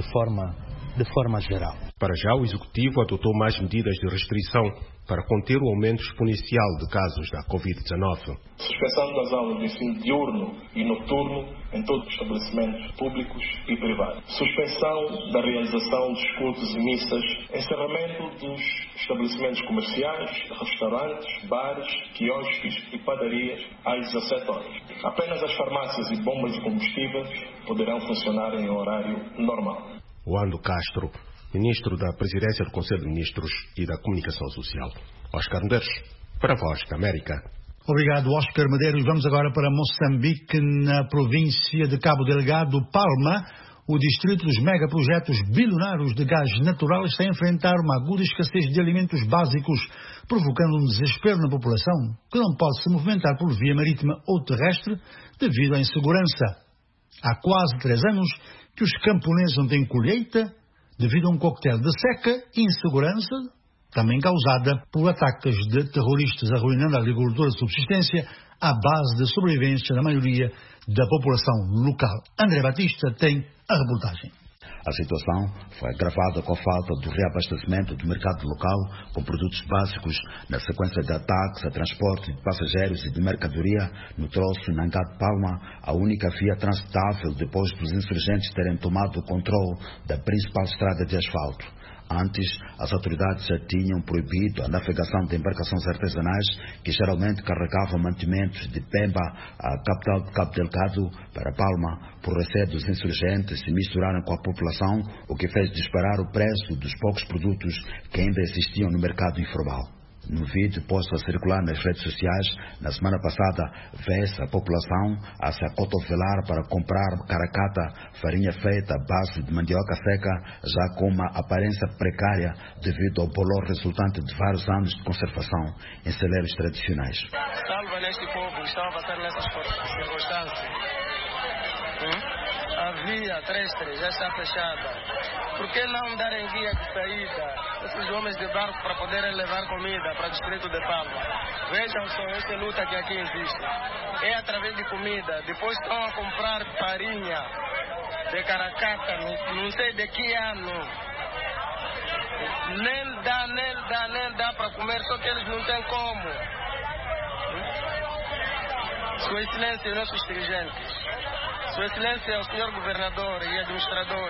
forma geral. Para já, o Executivo adotou mais medidas de restrição para conter o aumento exponencial de casos da Covid-19. Suspensão das aulas de ensino diurno e noturno em todos os estabelecimentos públicos e privados. Suspensão da realização dos cultos e missas. Encerramento dos estabelecimentos comerciais, restaurantes, bares, quiosques e padarias às 17 horas. Apenas as farmácias e bombas de combustíveis poderão funcionar em horário normal. Wando Castro, ministro da Presidência do Conselho de Ministros e da Comunicação Social. Oscar Medeiros, para a Voz da América. Obrigado, Oscar Medeiros. Vamos agora para Moçambique, na província de Cabo Delgado, Palma. O distrito dos megaprojetos bilionários de gás natural está a enfrentar uma aguda escassez de alimentos básicos, provocando um desespero na população, que não pode se movimentar por via marítima ou terrestre devido à insegurança. Há quase 3 anos que os camponeses não têm colheita devido a um coquetel de seca e insegurança, também causada por ataques de terroristas arruinando a agricultura de subsistência à base de sobrevivência da maioria da população local. André Batista tem a reportagem. A situação foi agravada com a falta do reabastecimento do mercado local com produtos básicos na sequência de ataques a transporte de passageiros e de mercadoria no troço Nangado Palma, a única via transitável depois dos insurgentes terem tomado o controle da principal estrada de asfalto. Antes, as autoridades já tinham proibido a navegação de embarcações artesanais que geralmente carregavam mantimentos de Pemba, a capital de Cabo Delgado, para Palma, por receio dos insurgentes se misturarem com a população, o que fez disparar o preço dos poucos produtos que ainda existiam no mercado informal. No vídeo posto a circular nas redes sociais, na semana passada, vê-se a população a se acotovelar para comprar caracata, farinha feita à base de mandioca seca, já com uma aparência precária devido ao bolor resultante de vários anos de conservação em celeiros tradicionais. Salva neste povo, estão a passar nessas circunstâncias. A via 33 já está fechada. Por que não darem guia de saída esses homens de barco para poderem levar comida para o distrito de Palma? Vejam só essa luta que aqui existe. É através de comida. Depois estão a comprar farinha de caracata, não sei de que ano. Nem dá para comer, só que eles não têm como. Sua Excelência e nossos dirigentes. Sua Excelência é o senhor governador e administrador.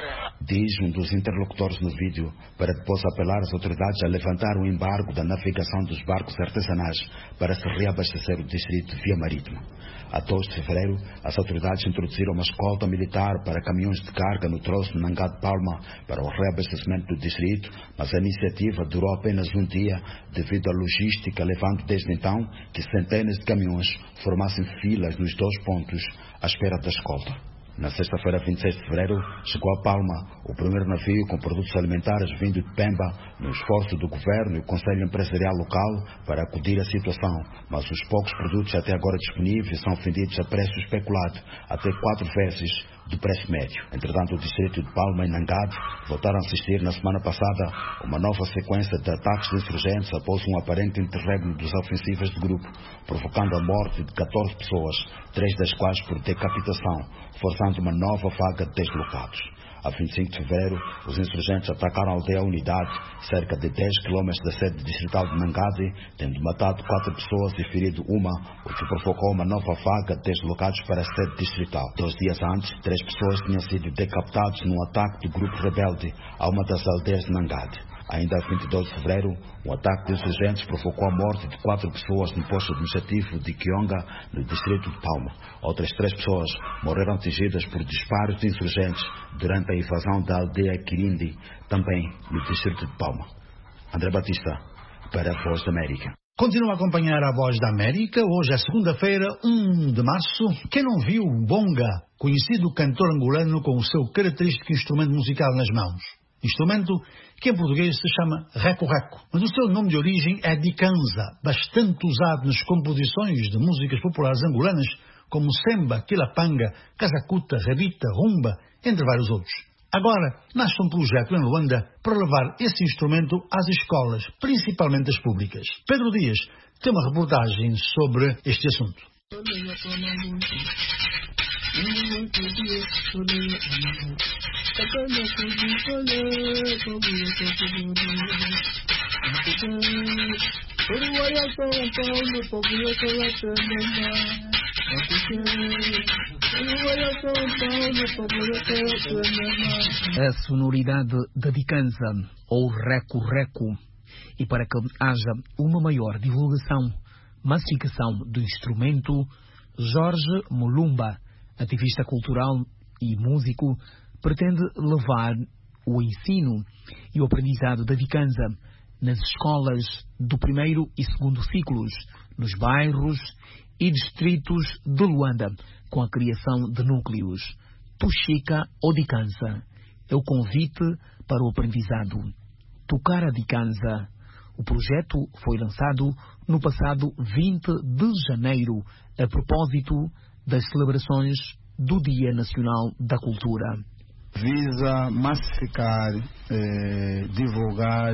diz um dos interlocutores no vídeo, para depois apelar às autoridades a levantar o embargo da navegação dos barcos artesanais para se reabastecer o distrito via marítima. A 2 de fevereiro, as autoridades introduziram uma escolta militar para caminhões de carga no troço de Nangade-Palma para o reabastecimento do distrito, mas a iniciativa durou apenas um dia devido à logística, levando desde então que centenas de caminhões formassem filas nos 2 pontos à espera da escolta. Na sexta-feira, 26 de fevereiro, chegou a Palma o primeiro navio com produtos alimentares vindo de Pemba, no esforço do governo e o Conselho Empresarial local para acudir à situação, mas os poucos produtos até agora disponíveis são vendidos a preço especulado, até 4 vezes do preço médio. Entretanto, o distrito de Palma e Nangade voltaram a assistir na semana passada a uma nova sequência de ataques de insurgentes após um aparente interregno dos ofensivas do grupo, provocando a morte de 14 pessoas, 3 das quais por decapitação, forçando uma nova vaga de deslocados. A 25 de fevereiro, os insurgentes atacaram a aldeia Unidade, cerca de 10 km da sede distrital de Nangade, tendo matado 4 pessoas e ferido uma, o que provocou uma nova vaga de deslocados para a sede distrital. 2 dias antes, 3 pessoas tinham sido decapitadas num ataque do grupo rebelde a uma das aldeias de Nangade. Ainda a 22 de fevereiro, um ataque de insurgentes provocou a morte de 4 pessoas no posto administrativo de Kionga, no distrito de Palma. Outras 3 pessoas morreram atingidas por disparos de insurgentes durante a invasão da aldeia Quirindi, também no distrito de Palma. André Batista, para a Voz da América. Continua a acompanhar a Voz da América. Hoje é segunda-feira, 1 de março. Quem não viu Bonga, conhecido cantor angolano com o seu característico instrumento musical nas mãos? Instrumento que em português se chama reco-reco, mas o seu nome de origem é dikanza, bastante usado nas composições de músicas populares angolanas como semba, quilapanga, casacuta, rabita, rumba, entre vários outros. Agora, nasce um projeto em Luanda para levar esse instrumento às escolas, principalmente as públicas. Pedro Dias tem uma reportagem sobre este assunto. A sonoridade da dikanza, ou reco-reco, e para que haja uma maior divulgação, massificação do instrumento, Jorge Mulumba, ativista cultural e músico, pretende levar o ensino e o aprendizado da dikanza nas escolas do primeiro e segundo ciclos, nos bairros e distritos de Luanda, com a criação de núcleos. Tuxica ou dikanza é o convite para o aprendizado. Tocar a dikanza. O projeto foi lançado no passado 20 de janeiro, a propósito das celebrações do Dia Nacional da Cultura. Visa massificar, divulgar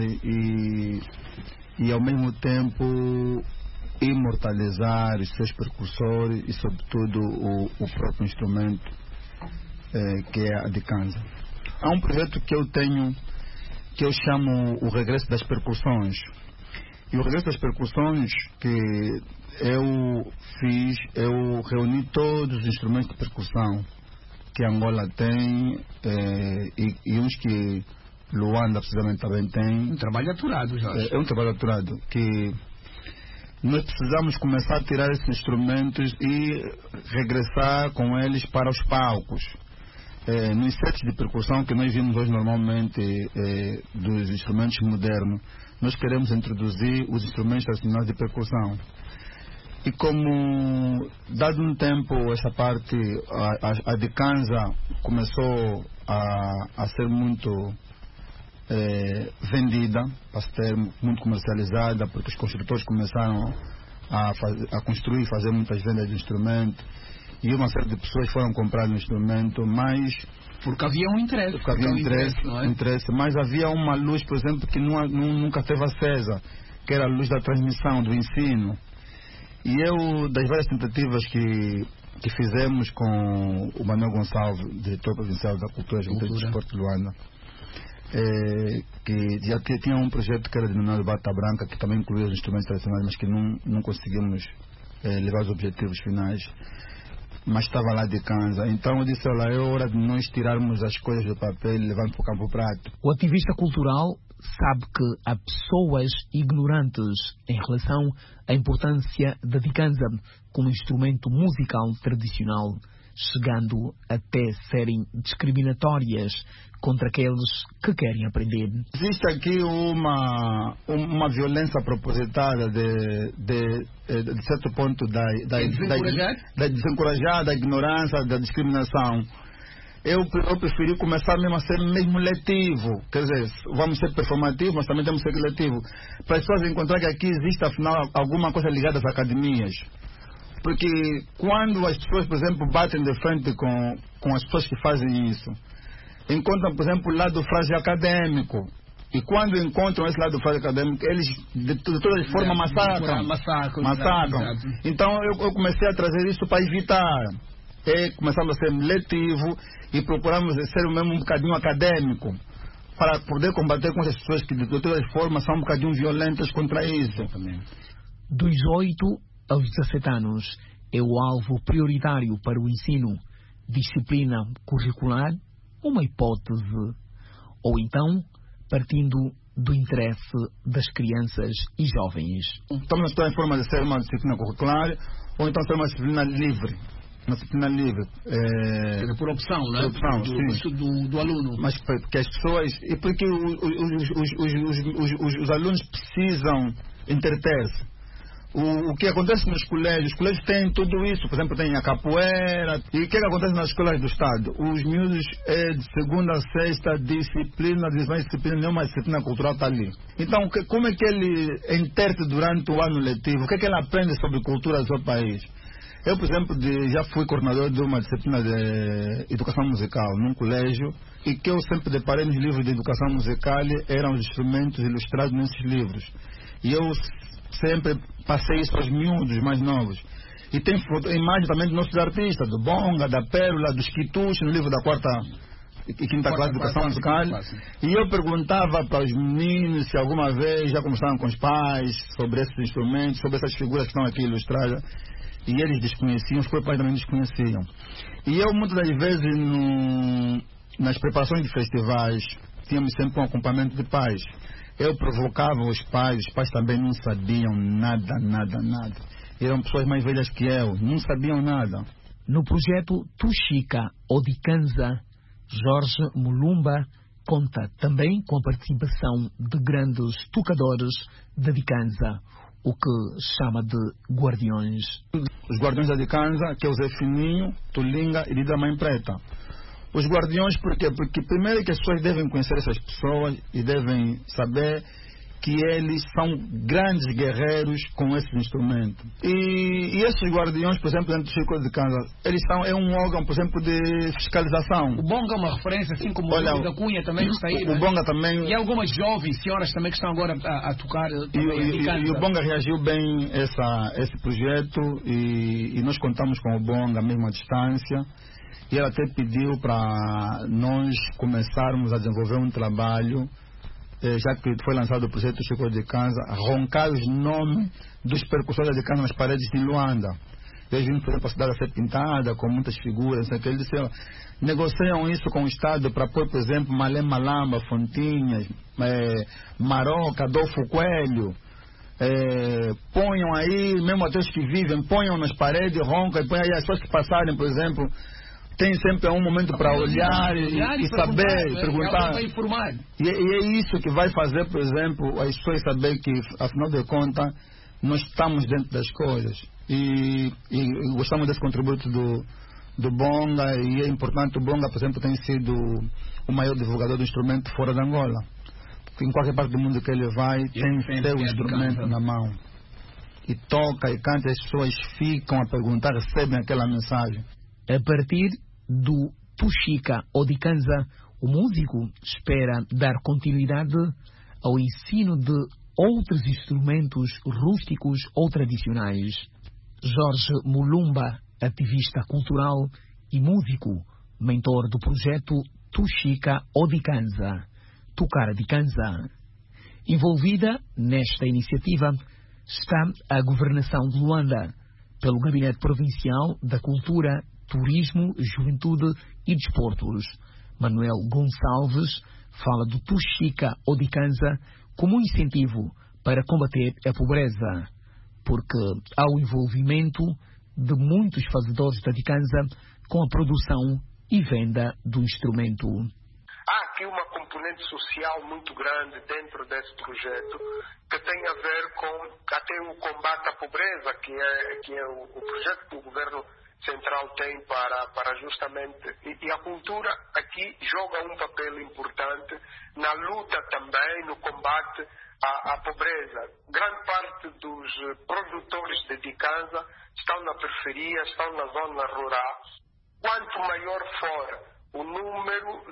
e ao mesmo tempo imortalizar os seus precursores e sobretudo o próprio instrumento que é a dikanza. Há um projeto que eu tenho que eu chamo o Regresso das Percussões. E o Regresso das Percussões que eu fiz, eu reuni todos os instrumentos de percussão que Angola tem e uns que Luanda precisamente também tem. Um trabalho aturado, Jorge. É um trabalho aturado que nós precisamos começar a tirar esses instrumentos e regressar com eles para os palcos. Nos sets de percussão que nós vimos hoje normalmente dos instrumentos modernos, nós queremos introduzir os instrumentos tradicionais de percussão. E como, dado um tempo, essa parte, a dikanza começou a ser muito vendida, a ser muito comercializada, porque os construtores começaram a construir e fazer muitas vendas de instrumentos, e uma série de pessoas foram comprar o instrumento, mas... Porque havia um interesse. Porque havia um interesse, mas havia uma luz, por exemplo, que nunca esteve acesa, que era a luz da transmissão, do ensino. E eu, das várias tentativas que fizemos com o Manuel Gonçalves, diretor provincial da Cultura, Juventude e Desporto de Luanda, que já tinha um projeto que era denominado Bata Branca, que também incluía os instrumentos tradicionais, mas que não conseguimos levar os objetivos finais. mas estava lá de casa. Então eu disse, olha, é hora de nós tirarmos as coisas do papel e levarmos para o campo prático. O ativista cultural sabe que há pessoas ignorantes em relação à importância da dikanza como instrumento musical tradicional, chegando até serem discriminatórias contra aqueles que querem aprender. Existe aqui uma violência propositada de certo ponto da desencorajar, da ignorância, da discriminação. Eu preferi começar mesmo a ser mesmo letivo, quer dizer, vamos ser performativos, mas também temos que ser letivo, para as pessoas encontrar que aqui existe afinal alguma coisa ligada às academias. Porque quando as pessoas, por exemplo, batem de frente com as pessoas que fazem isso, encontram, por exemplo, o lado frágil acadêmico. E quando encontram esse lado frágil acadêmico, eles de todas as formas massacram. Então eu comecei a trazer isso para evitar. Começamos a ser letivo e procuramos ser mesmo um bocadinho acadêmico, para poder combater com essas pessoas que de todas as formas são um bocadinho violentas contra isso. Dos 8 aos 17 anos é o alvo prioritário para o ensino, disciplina curricular, uma hipótese, ou então partindo do interesse das crianças e jovens. Estamos a estudar em forma de ser uma disciplina curricular ou então ser uma disciplina livre. Uma disciplina livre. Por opção, né? Por opção, do aluno. Mas porque as pessoas... E porque os alunos precisam entreter-se. O que acontece nos colégios? Os colégios têm tudo isso. Por exemplo, tem a capoeira. E o que acontece nas escolas do Estado? Os miúdos de segunda a sexta, disciplina, nenhuma disciplina cultural está ali. Então, como é que ele enterte durante o ano letivo? O que é que ele aprende sobre cultura do seu país? Eu, por exemplo, já fui coordenador de uma disciplina de educação musical num colégio, e que eu sempre deparei nos livros de educação musical eram os instrumentos ilustrados nesses livros. E eu sempre passei isso para os miúdos mais novos. E tem imagem também dos nossos artistas, do bonga, da pérola, dos quituxos, no livro da quarta e quinta classe de educação musical. E eu perguntava para os meninos se alguma vez já conversaram com os pais sobre esses instrumentos, sobre essas figuras que estão aqui ilustradas. E eles desconheciam, os pais também desconheciam. E eu, muitas das vezes, nas preparações de festivais, tínhamos sempre um acompanhamento de pais. Eu provocava os pais também não sabiam nada. Eram pessoas mais velhas que eu, não sabiam nada. No projeto Tuxica ou Dikanza, Jorge Mulumba conta também com a participação de grandes tocadores da Dikanza, o que chama de guardiões. Os guardiões da Dikanza, que é o Zé Fininho, Tulinga e Dida Mãe Preta. Os guardiões, por quê? Porque primeiro que as pessoas devem conhecer essas pessoas e devem saber que eles são grandes guerreiros com esse instrumento. E esses guardiões, por exemplo, dentro do Chico de Dikanza, eles são um órgão, por exemplo, de fiscalização. O bonga é uma referência, assim como o da Cunha também está aí. O bonga também. E algumas jovens senhoras também que estão agora a tocar. E o bonga reagiu bem a esse projeto e nós contamos com o bonga mesmo à distância. E ela até pediu para nós começarmos a desenvolver um trabalho, já que foi lançado o projeto Chico de Dikanza, roncar os nomes dos percussores de Dikanza nas paredes de Luanda. Eles viram, por exemplo, a cidade a ser pintada com muitas figuras. Ele disse, negociam isso com o Estado para pôr, por exemplo, Malé Malamba, Fontinhas, Maroca, Adolfo Coelho. Ponham aí, mesmo até os que vivem, ponham nas paredes, roncam, e ponham aí as pessoas que passarem, por exemplo. Tem sempre um momento para olhar e saber, perguntar. E é isso que vai fazer, por exemplo, as pessoas saber que, afinal de contas, nós estamos dentro das coisas. E gostamos desse contributo do bonga, e é importante. O bonga, por exemplo, tem sido o maior divulgador do instrumento fora da Angola. Porque em qualquer parte do mundo que ele vai, tem seu instrumento na mão. E toca e canta, as pessoas ficam a perguntar, recebem aquela mensagem. A partir do Tuxica ou Dikanza, o músico espera dar continuidade ao ensino de outros instrumentos rústicos ou tradicionais. Jorge Mulumba, ativista cultural e músico, mentor do projeto Tuxica ou Dikanza, Tocar Dikanza. Envolvida nesta iniciativa está a governação de Luanda, pelo Gabinete Provincial da Cultura, turismo, juventude e desportos. Manuel Gonçalves fala do Tuxica ou Dikanza como um incentivo para combater a pobreza, porque há o envolvimento de muitos fazedores da Dikanza com a produção e venda do instrumento. Há aqui uma componente social muito grande dentro desse projeto que tem a ver com até o combate à pobreza, que é o projeto que o governo central tem para justamente... E a cultura aqui joga um papel importante na luta também, no combate à pobreza. Grande parte dos produtores de Dikanza estão na periferia, estão na zona rural. Quanto maior for o número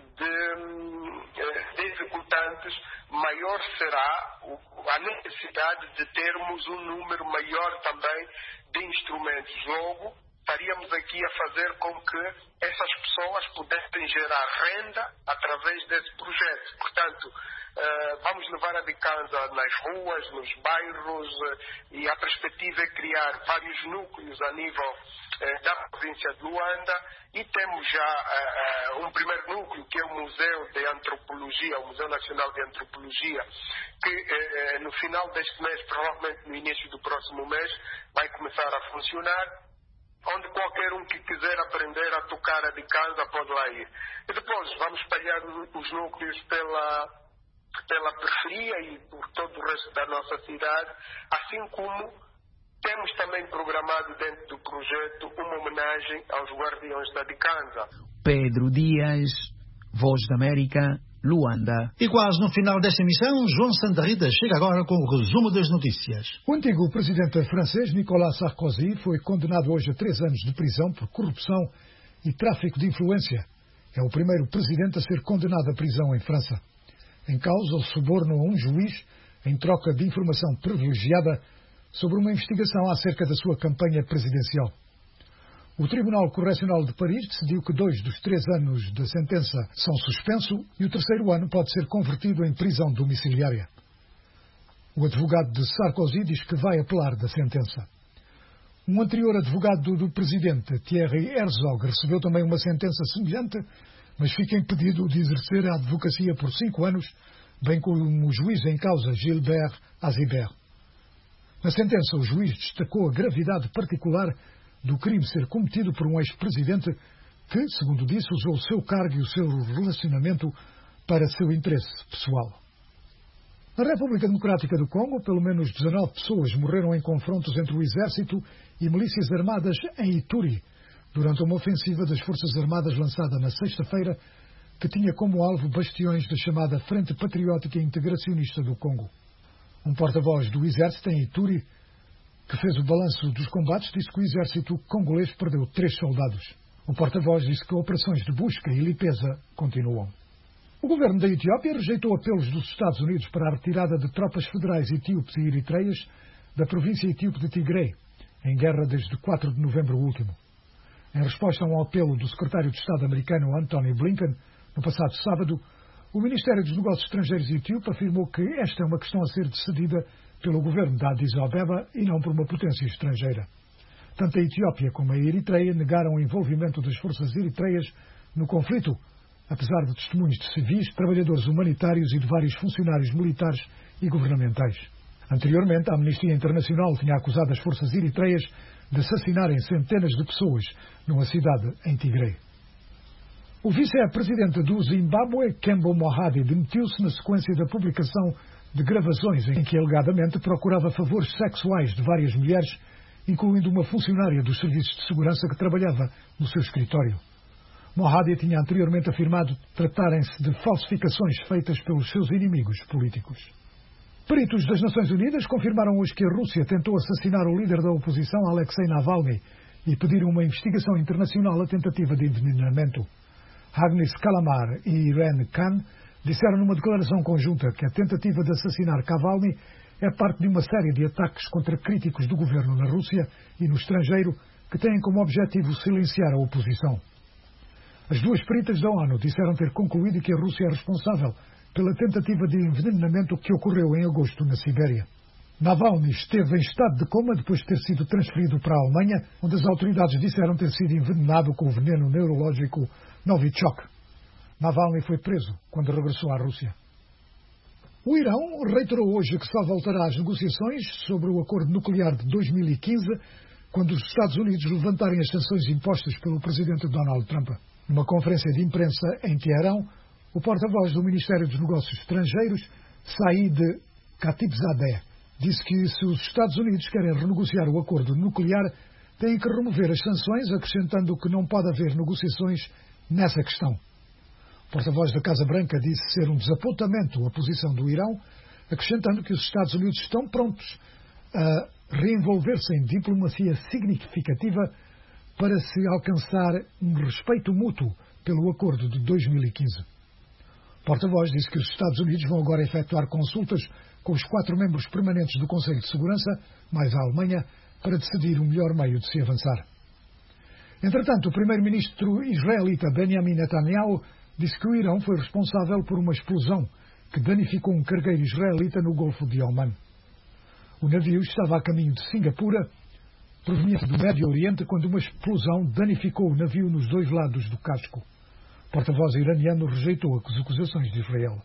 de executantes, maior será a necessidade de termos um número maior também de instrumentos. Logo, estaríamos aqui a fazer com que essas pessoas pudessem gerar renda através desse projeto. Portanto, vamos levar a Dikanza nas ruas, nos bairros, e a perspectiva é criar vários núcleos a nível da província de Luanda, e temos já um primeiro núcleo, que é o Museu de Antropologia, o Museu Nacional de Antropologia, que no final deste mês, provavelmente no início do próximo mês, vai começar a funcionar, onde qualquer um que quiser aprender a tocar a Dikanza pode lá ir. E depois vamos espalhar os núcleos pela periferia e por todo o resto da nossa cidade, assim como temos também programado dentro do projeto uma homenagem aos guardiões da Dikanza. Pedro Dias, Voz da América, Luanda. E quase no final desta emissão, João Santa Rita chega agora com o resumo das notícias. O antigo presidente francês Nicolas Sarkozy foi condenado hoje a 3 anos de prisão por corrupção e tráfico de influência. É o primeiro presidente a ser condenado à prisão em França. Em causa o suborno a um juiz em troca de informação privilegiada sobre uma investigação acerca da sua campanha presidencial. O Tribunal Correcional de Paris decidiu que 2 dos 3 anos da sentença são suspensos e o 3º ano pode ser convertido em prisão domiciliária. O advogado de Sarkozy diz que vai apelar da sentença. Um anterior advogado do presidente, Thierry Herzog, recebeu também uma sentença semelhante, mas fica impedido de exercer a advocacia por 5 anos, bem como o juiz em causa, Gilbert Azibert. Na sentença, o juiz destacou a gravidade particular do crime ser cometido por um ex-presidente que, segundo disse, usou o seu cargo e o seu relacionamento para seu interesse pessoal. Na República Democrática do Congo, pelo menos 19 pessoas morreram em confrontos entre o exército e milícias armadas em Ituri, durante uma ofensiva das Forças Armadas lançada na sexta-feira, que tinha como alvo bastiões da chamada Frente Patriótica Integracionista do Congo. Um porta-voz do exército em Ituri, que fez o balanço dos combates, disse que o exército congolês perdeu 3 soldados. O porta-voz disse que operações de busca e limpeza continuam. O governo da Etiópia rejeitou apelos dos Estados Unidos para a retirada de tropas federais etíopes e eritreias da província etíope de Tigray, em guerra desde 4 de novembro último. Em resposta a um apelo do secretário de Estado americano Antony Blinken, no passado sábado, o Ministério dos Negócios Estrangeiros etíope afirmou que esta é uma questão a ser decidida pelo governo de Addis Abeba e não por uma potência estrangeira. Tanto a Etiópia como a Eritreia negaram o envolvimento das forças eritreias no conflito, apesar de testemunhos de civis, trabalhadores humanitários e de vários funcionários militares e governamentais. Anteriormente, a Amnistia Internacional tinha acusado as forças eritreias de assassinarem centenas de pessoas numa cidade em Tigray. O vice-presidente do Zimbábue, Kembo Mohadi, demitiu-se na sequência da publicação de gravações em que alegadamente procurava favores sexuais de várias mulheres, incluindo uma funcionária dos serviços de segurança que trabalhava no seu escritório. Mohadi tinha anteriormente afirmado tratarem-se de falsificações feitas pelos seus inimigos políticos. Peritos das Nações Unidas confirmaram hoje que a Rússia tentou assassinar o líder da oposição, Alexei Navalny, e pediram uma investigação internacional à tentativa de envenenamento. Agnes Kalamar e Irene Khan disseram numa declaração conjunta que a tentativa de assassinar Navalny é parte de uma série de ataques contra críticos do governo na Rússia e no estrangeiro que têm como objetivo silenciar a oposição. As duas peritas da ONU disseram ter concluído que a Rússia é responsável pela tentativa de envenenamento que ocorreu em agosto na Sibéria. Navalny esteve em estado de coma depois de ter sido transferido para a Alemanha, onde as autoridades disseram ter sido envenenado com o veneno neurológico Novichok. Navalny foi preso quando regressou à Rússia. O Irão reiterou hoje que só voltará às negociações sobre o acordo nuclear de 2015, quando os Estados Unidos levantarem as sanções impostas pelo presidente Donald Trump. Numa conferência de imprensa em Teherão, o porta-voz do Ministério dos Negócios Estrangeiros, Said Khatibzadeh, disse que se os Estados Unidos querem renegociar o acordo nuclear, têm que remover as sanções, acrescentando que não pode haver negociações nessa questão. O porta-voz da Casa Branca disse ser um desapontamento a posição do Irão, acrescentando que os Estados Unidos estão prontos a reenvolver-se em diplomacia significativa para se alcançar um respeito mútuo pelo acordo de 2015. O porta-voz disse que os Estados Unidos vão agora efetuar consultas com os 4 membros permanentes do Conselho de Segurança, mais a Alemanha, para decidir o melhor meio de se avançar. Entretanto, o primeiro-ministro israelita Benjamin Netanyahu disse que o Irão foi responsável por uma explosão que danificou um cargueiro israelita no Golfo de Oman. O navio estava a caminho de Singapura, proveniente do Médio Oriente, quando uma explosão danificou o navio nos 2 lados do casco. O porta-voz iraniano rejeitou as acusações de Israel.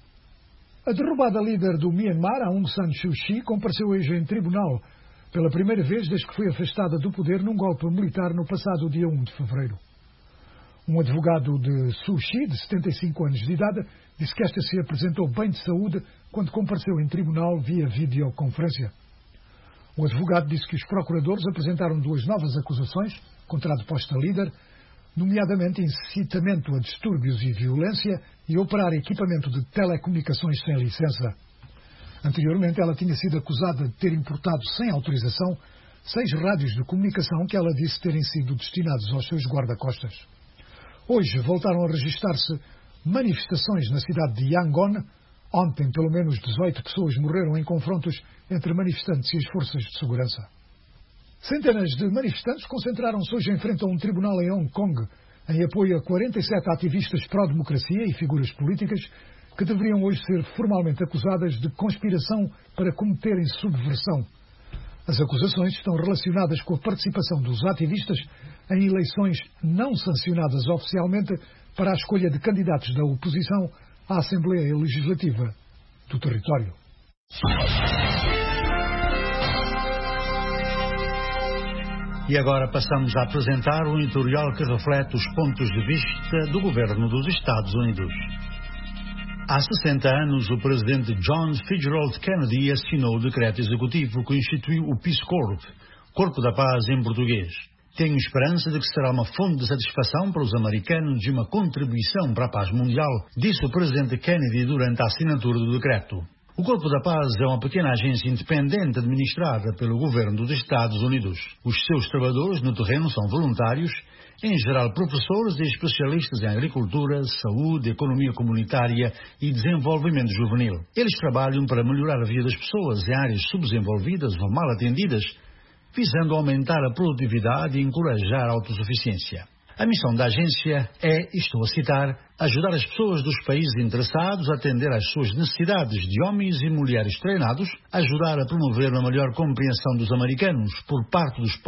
A derrubada líder do Myanmar, Aung San Suu Kyi, compareceu hoje em tribunal pela primeira vez desde que foi afastada do poder num golpe militar no passado dia 1 de fevereiro. Um advogado de Suu Kyi, de 75 anos de idade, disse que esta se apresentou bem de saúde quando compareceu em tribunal via videoconferência. O advogado disse que os procuradores apresentaram 2 novas acusações contra a deposta líder, nomeadamente incitamento a distúrbios e violência e operar equipamento de telecomunicações sem licença. Anteriormente, ela tinha sido acusada de ter importado sem autorização 6 rádios de comunicação que ela disse terem sido destinados aos seus guarda-costas. Hoje voltaram a registrar-se manifestações na cidade de Yangon. Ontem, pelo menos 18 pessoas morreram em confrontos entre manifestantes e as forças de segurança. Centenas de manifestantes concentraram-se hoje em frente a um tribunal em Hong Kong, em apoio a 47 ativistas pró-democracia e figuras políticas que deveriam hoje ser formalmente acusadas de conspiração para cometerem subversão. As acusações estão relacionadas com a participação dos ativistas em eleições não sancionadas oficialmente para a escolha de candidatos da oposição à Assembleia Legislativa do território. E agora passamos a apresentar um editorial que reflete os pontos de vista do governo dos Estados Unidos. Há 60 anos, o presidente John Fitzgerald Kennedy assinou o decreto executivo que instituiu o Peace Corps, Corpo da Paz em português. Tenho esperança de que será uma fonte de satisfação para os americanos e uma contribuição para a paz mundial, disse o presidente Kennedy durante a assinatura do decreto. O Corpo da Paz é uma pequena agência independente administrada pelo governo dos Estados Unidos. Os seus trabalhadores no terreno são voluntários, em geral professores e especialistas em agricultura, saúde, economia comunitária e desenvolvimento juvenil. Eles trabalham para melhorar a vida das pessoas em áreas subdesenvolvidas ou mal atendidas, visando aumentar a produtividade e encorajar a autossuficiência. A missão da agência é, estou a citar, ajudar as pessoas dos países interessados a atender às suas necessidades de homens e mulheres treinados, ajudar a promover uma melhor compreensão dos americanos por parte dos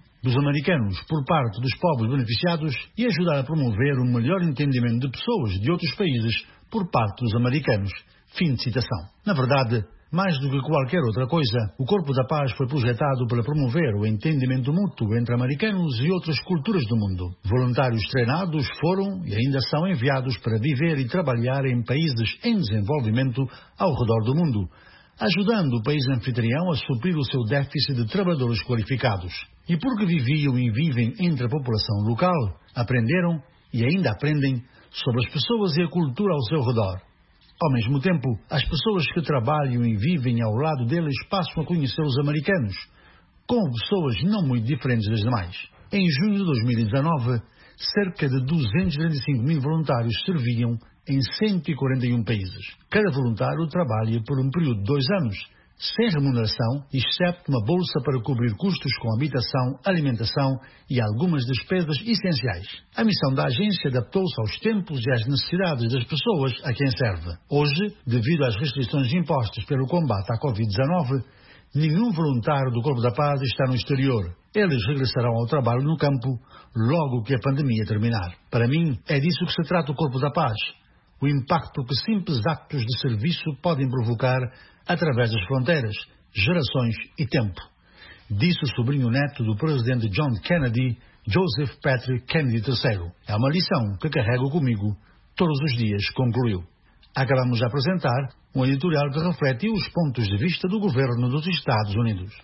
povos beneficiados e ajudar a promover um melhor entendimento de pessoas de outros países por parte dos americanos. Fim de citação. Na verdade, mais do que qualquer outra coisa, o Corpo da Paz foi projetado para promover o entendimento mútuo entre americanos e outras culturas do mundo. Voluntários treinados foram e ainda são enviados para viver e trabalhar em países em desenvolvimento ao redor do mundo, ajudando o país anfitrião a suprir o seu déficit de trabalhadores qualificados. E porque viviam e vivem entre a população local, aprenderam e ainda aprendem sobre as pessoas e a cultura ao seu redor. Ao mesmo tempo, as pessoas que trabalham e vivem ao lado deles passam a conhecer os americanos, como pessoas não muito diferentes das demais. Em junho de 2019, cerca de 235 mil voluntários serviam em 141 países. Cada voluntário trabalha por um período de 2 anos, sem remuneração, exceto uma bolsa para cobrir custos com habitação, alimentação e algumas despesas essenciais. A missão da agência adaptou-se aos tempos e às necessidades das pessoas a quem serve. Hoje, devido às restrições impostas pelo combate à Covid-19, Nenhum voluntário do Corpo da Paz está no exterior. Eles regressarão ao trabalho no campo logo que a pandemia terminar. Para mim, é disso que se trata o Corpo da Paz. O impacto que simples atos de serviço podem provocar através das fronteiras, gerações e tempo. Disse o sobrinho neto do presidente John Kennedy, Joseph Patrick Kennedy III. É uma lição que carrego comigo todos os dias, concluiu. Acabamos de apresentar um editorial que reflete os pontos de vista do governo dos Estados Unidos.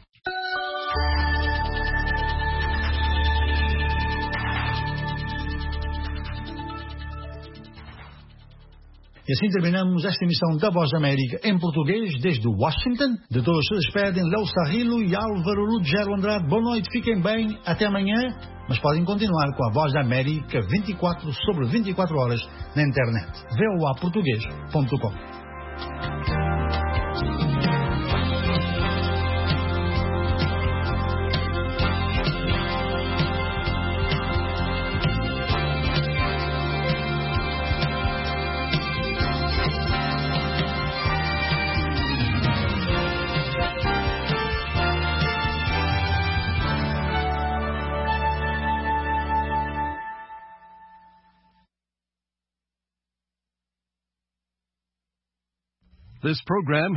E assim terminamos esta emissão da Voz da América em português desde Washington. De todos se despedem Léo Sarrilo e Álvaro Lugero Andrade. Boa noite, fiquem bem, até amanhã. Mas podem continuar com a Voz da América 24/24 horas na internet. voaportugues.com. This program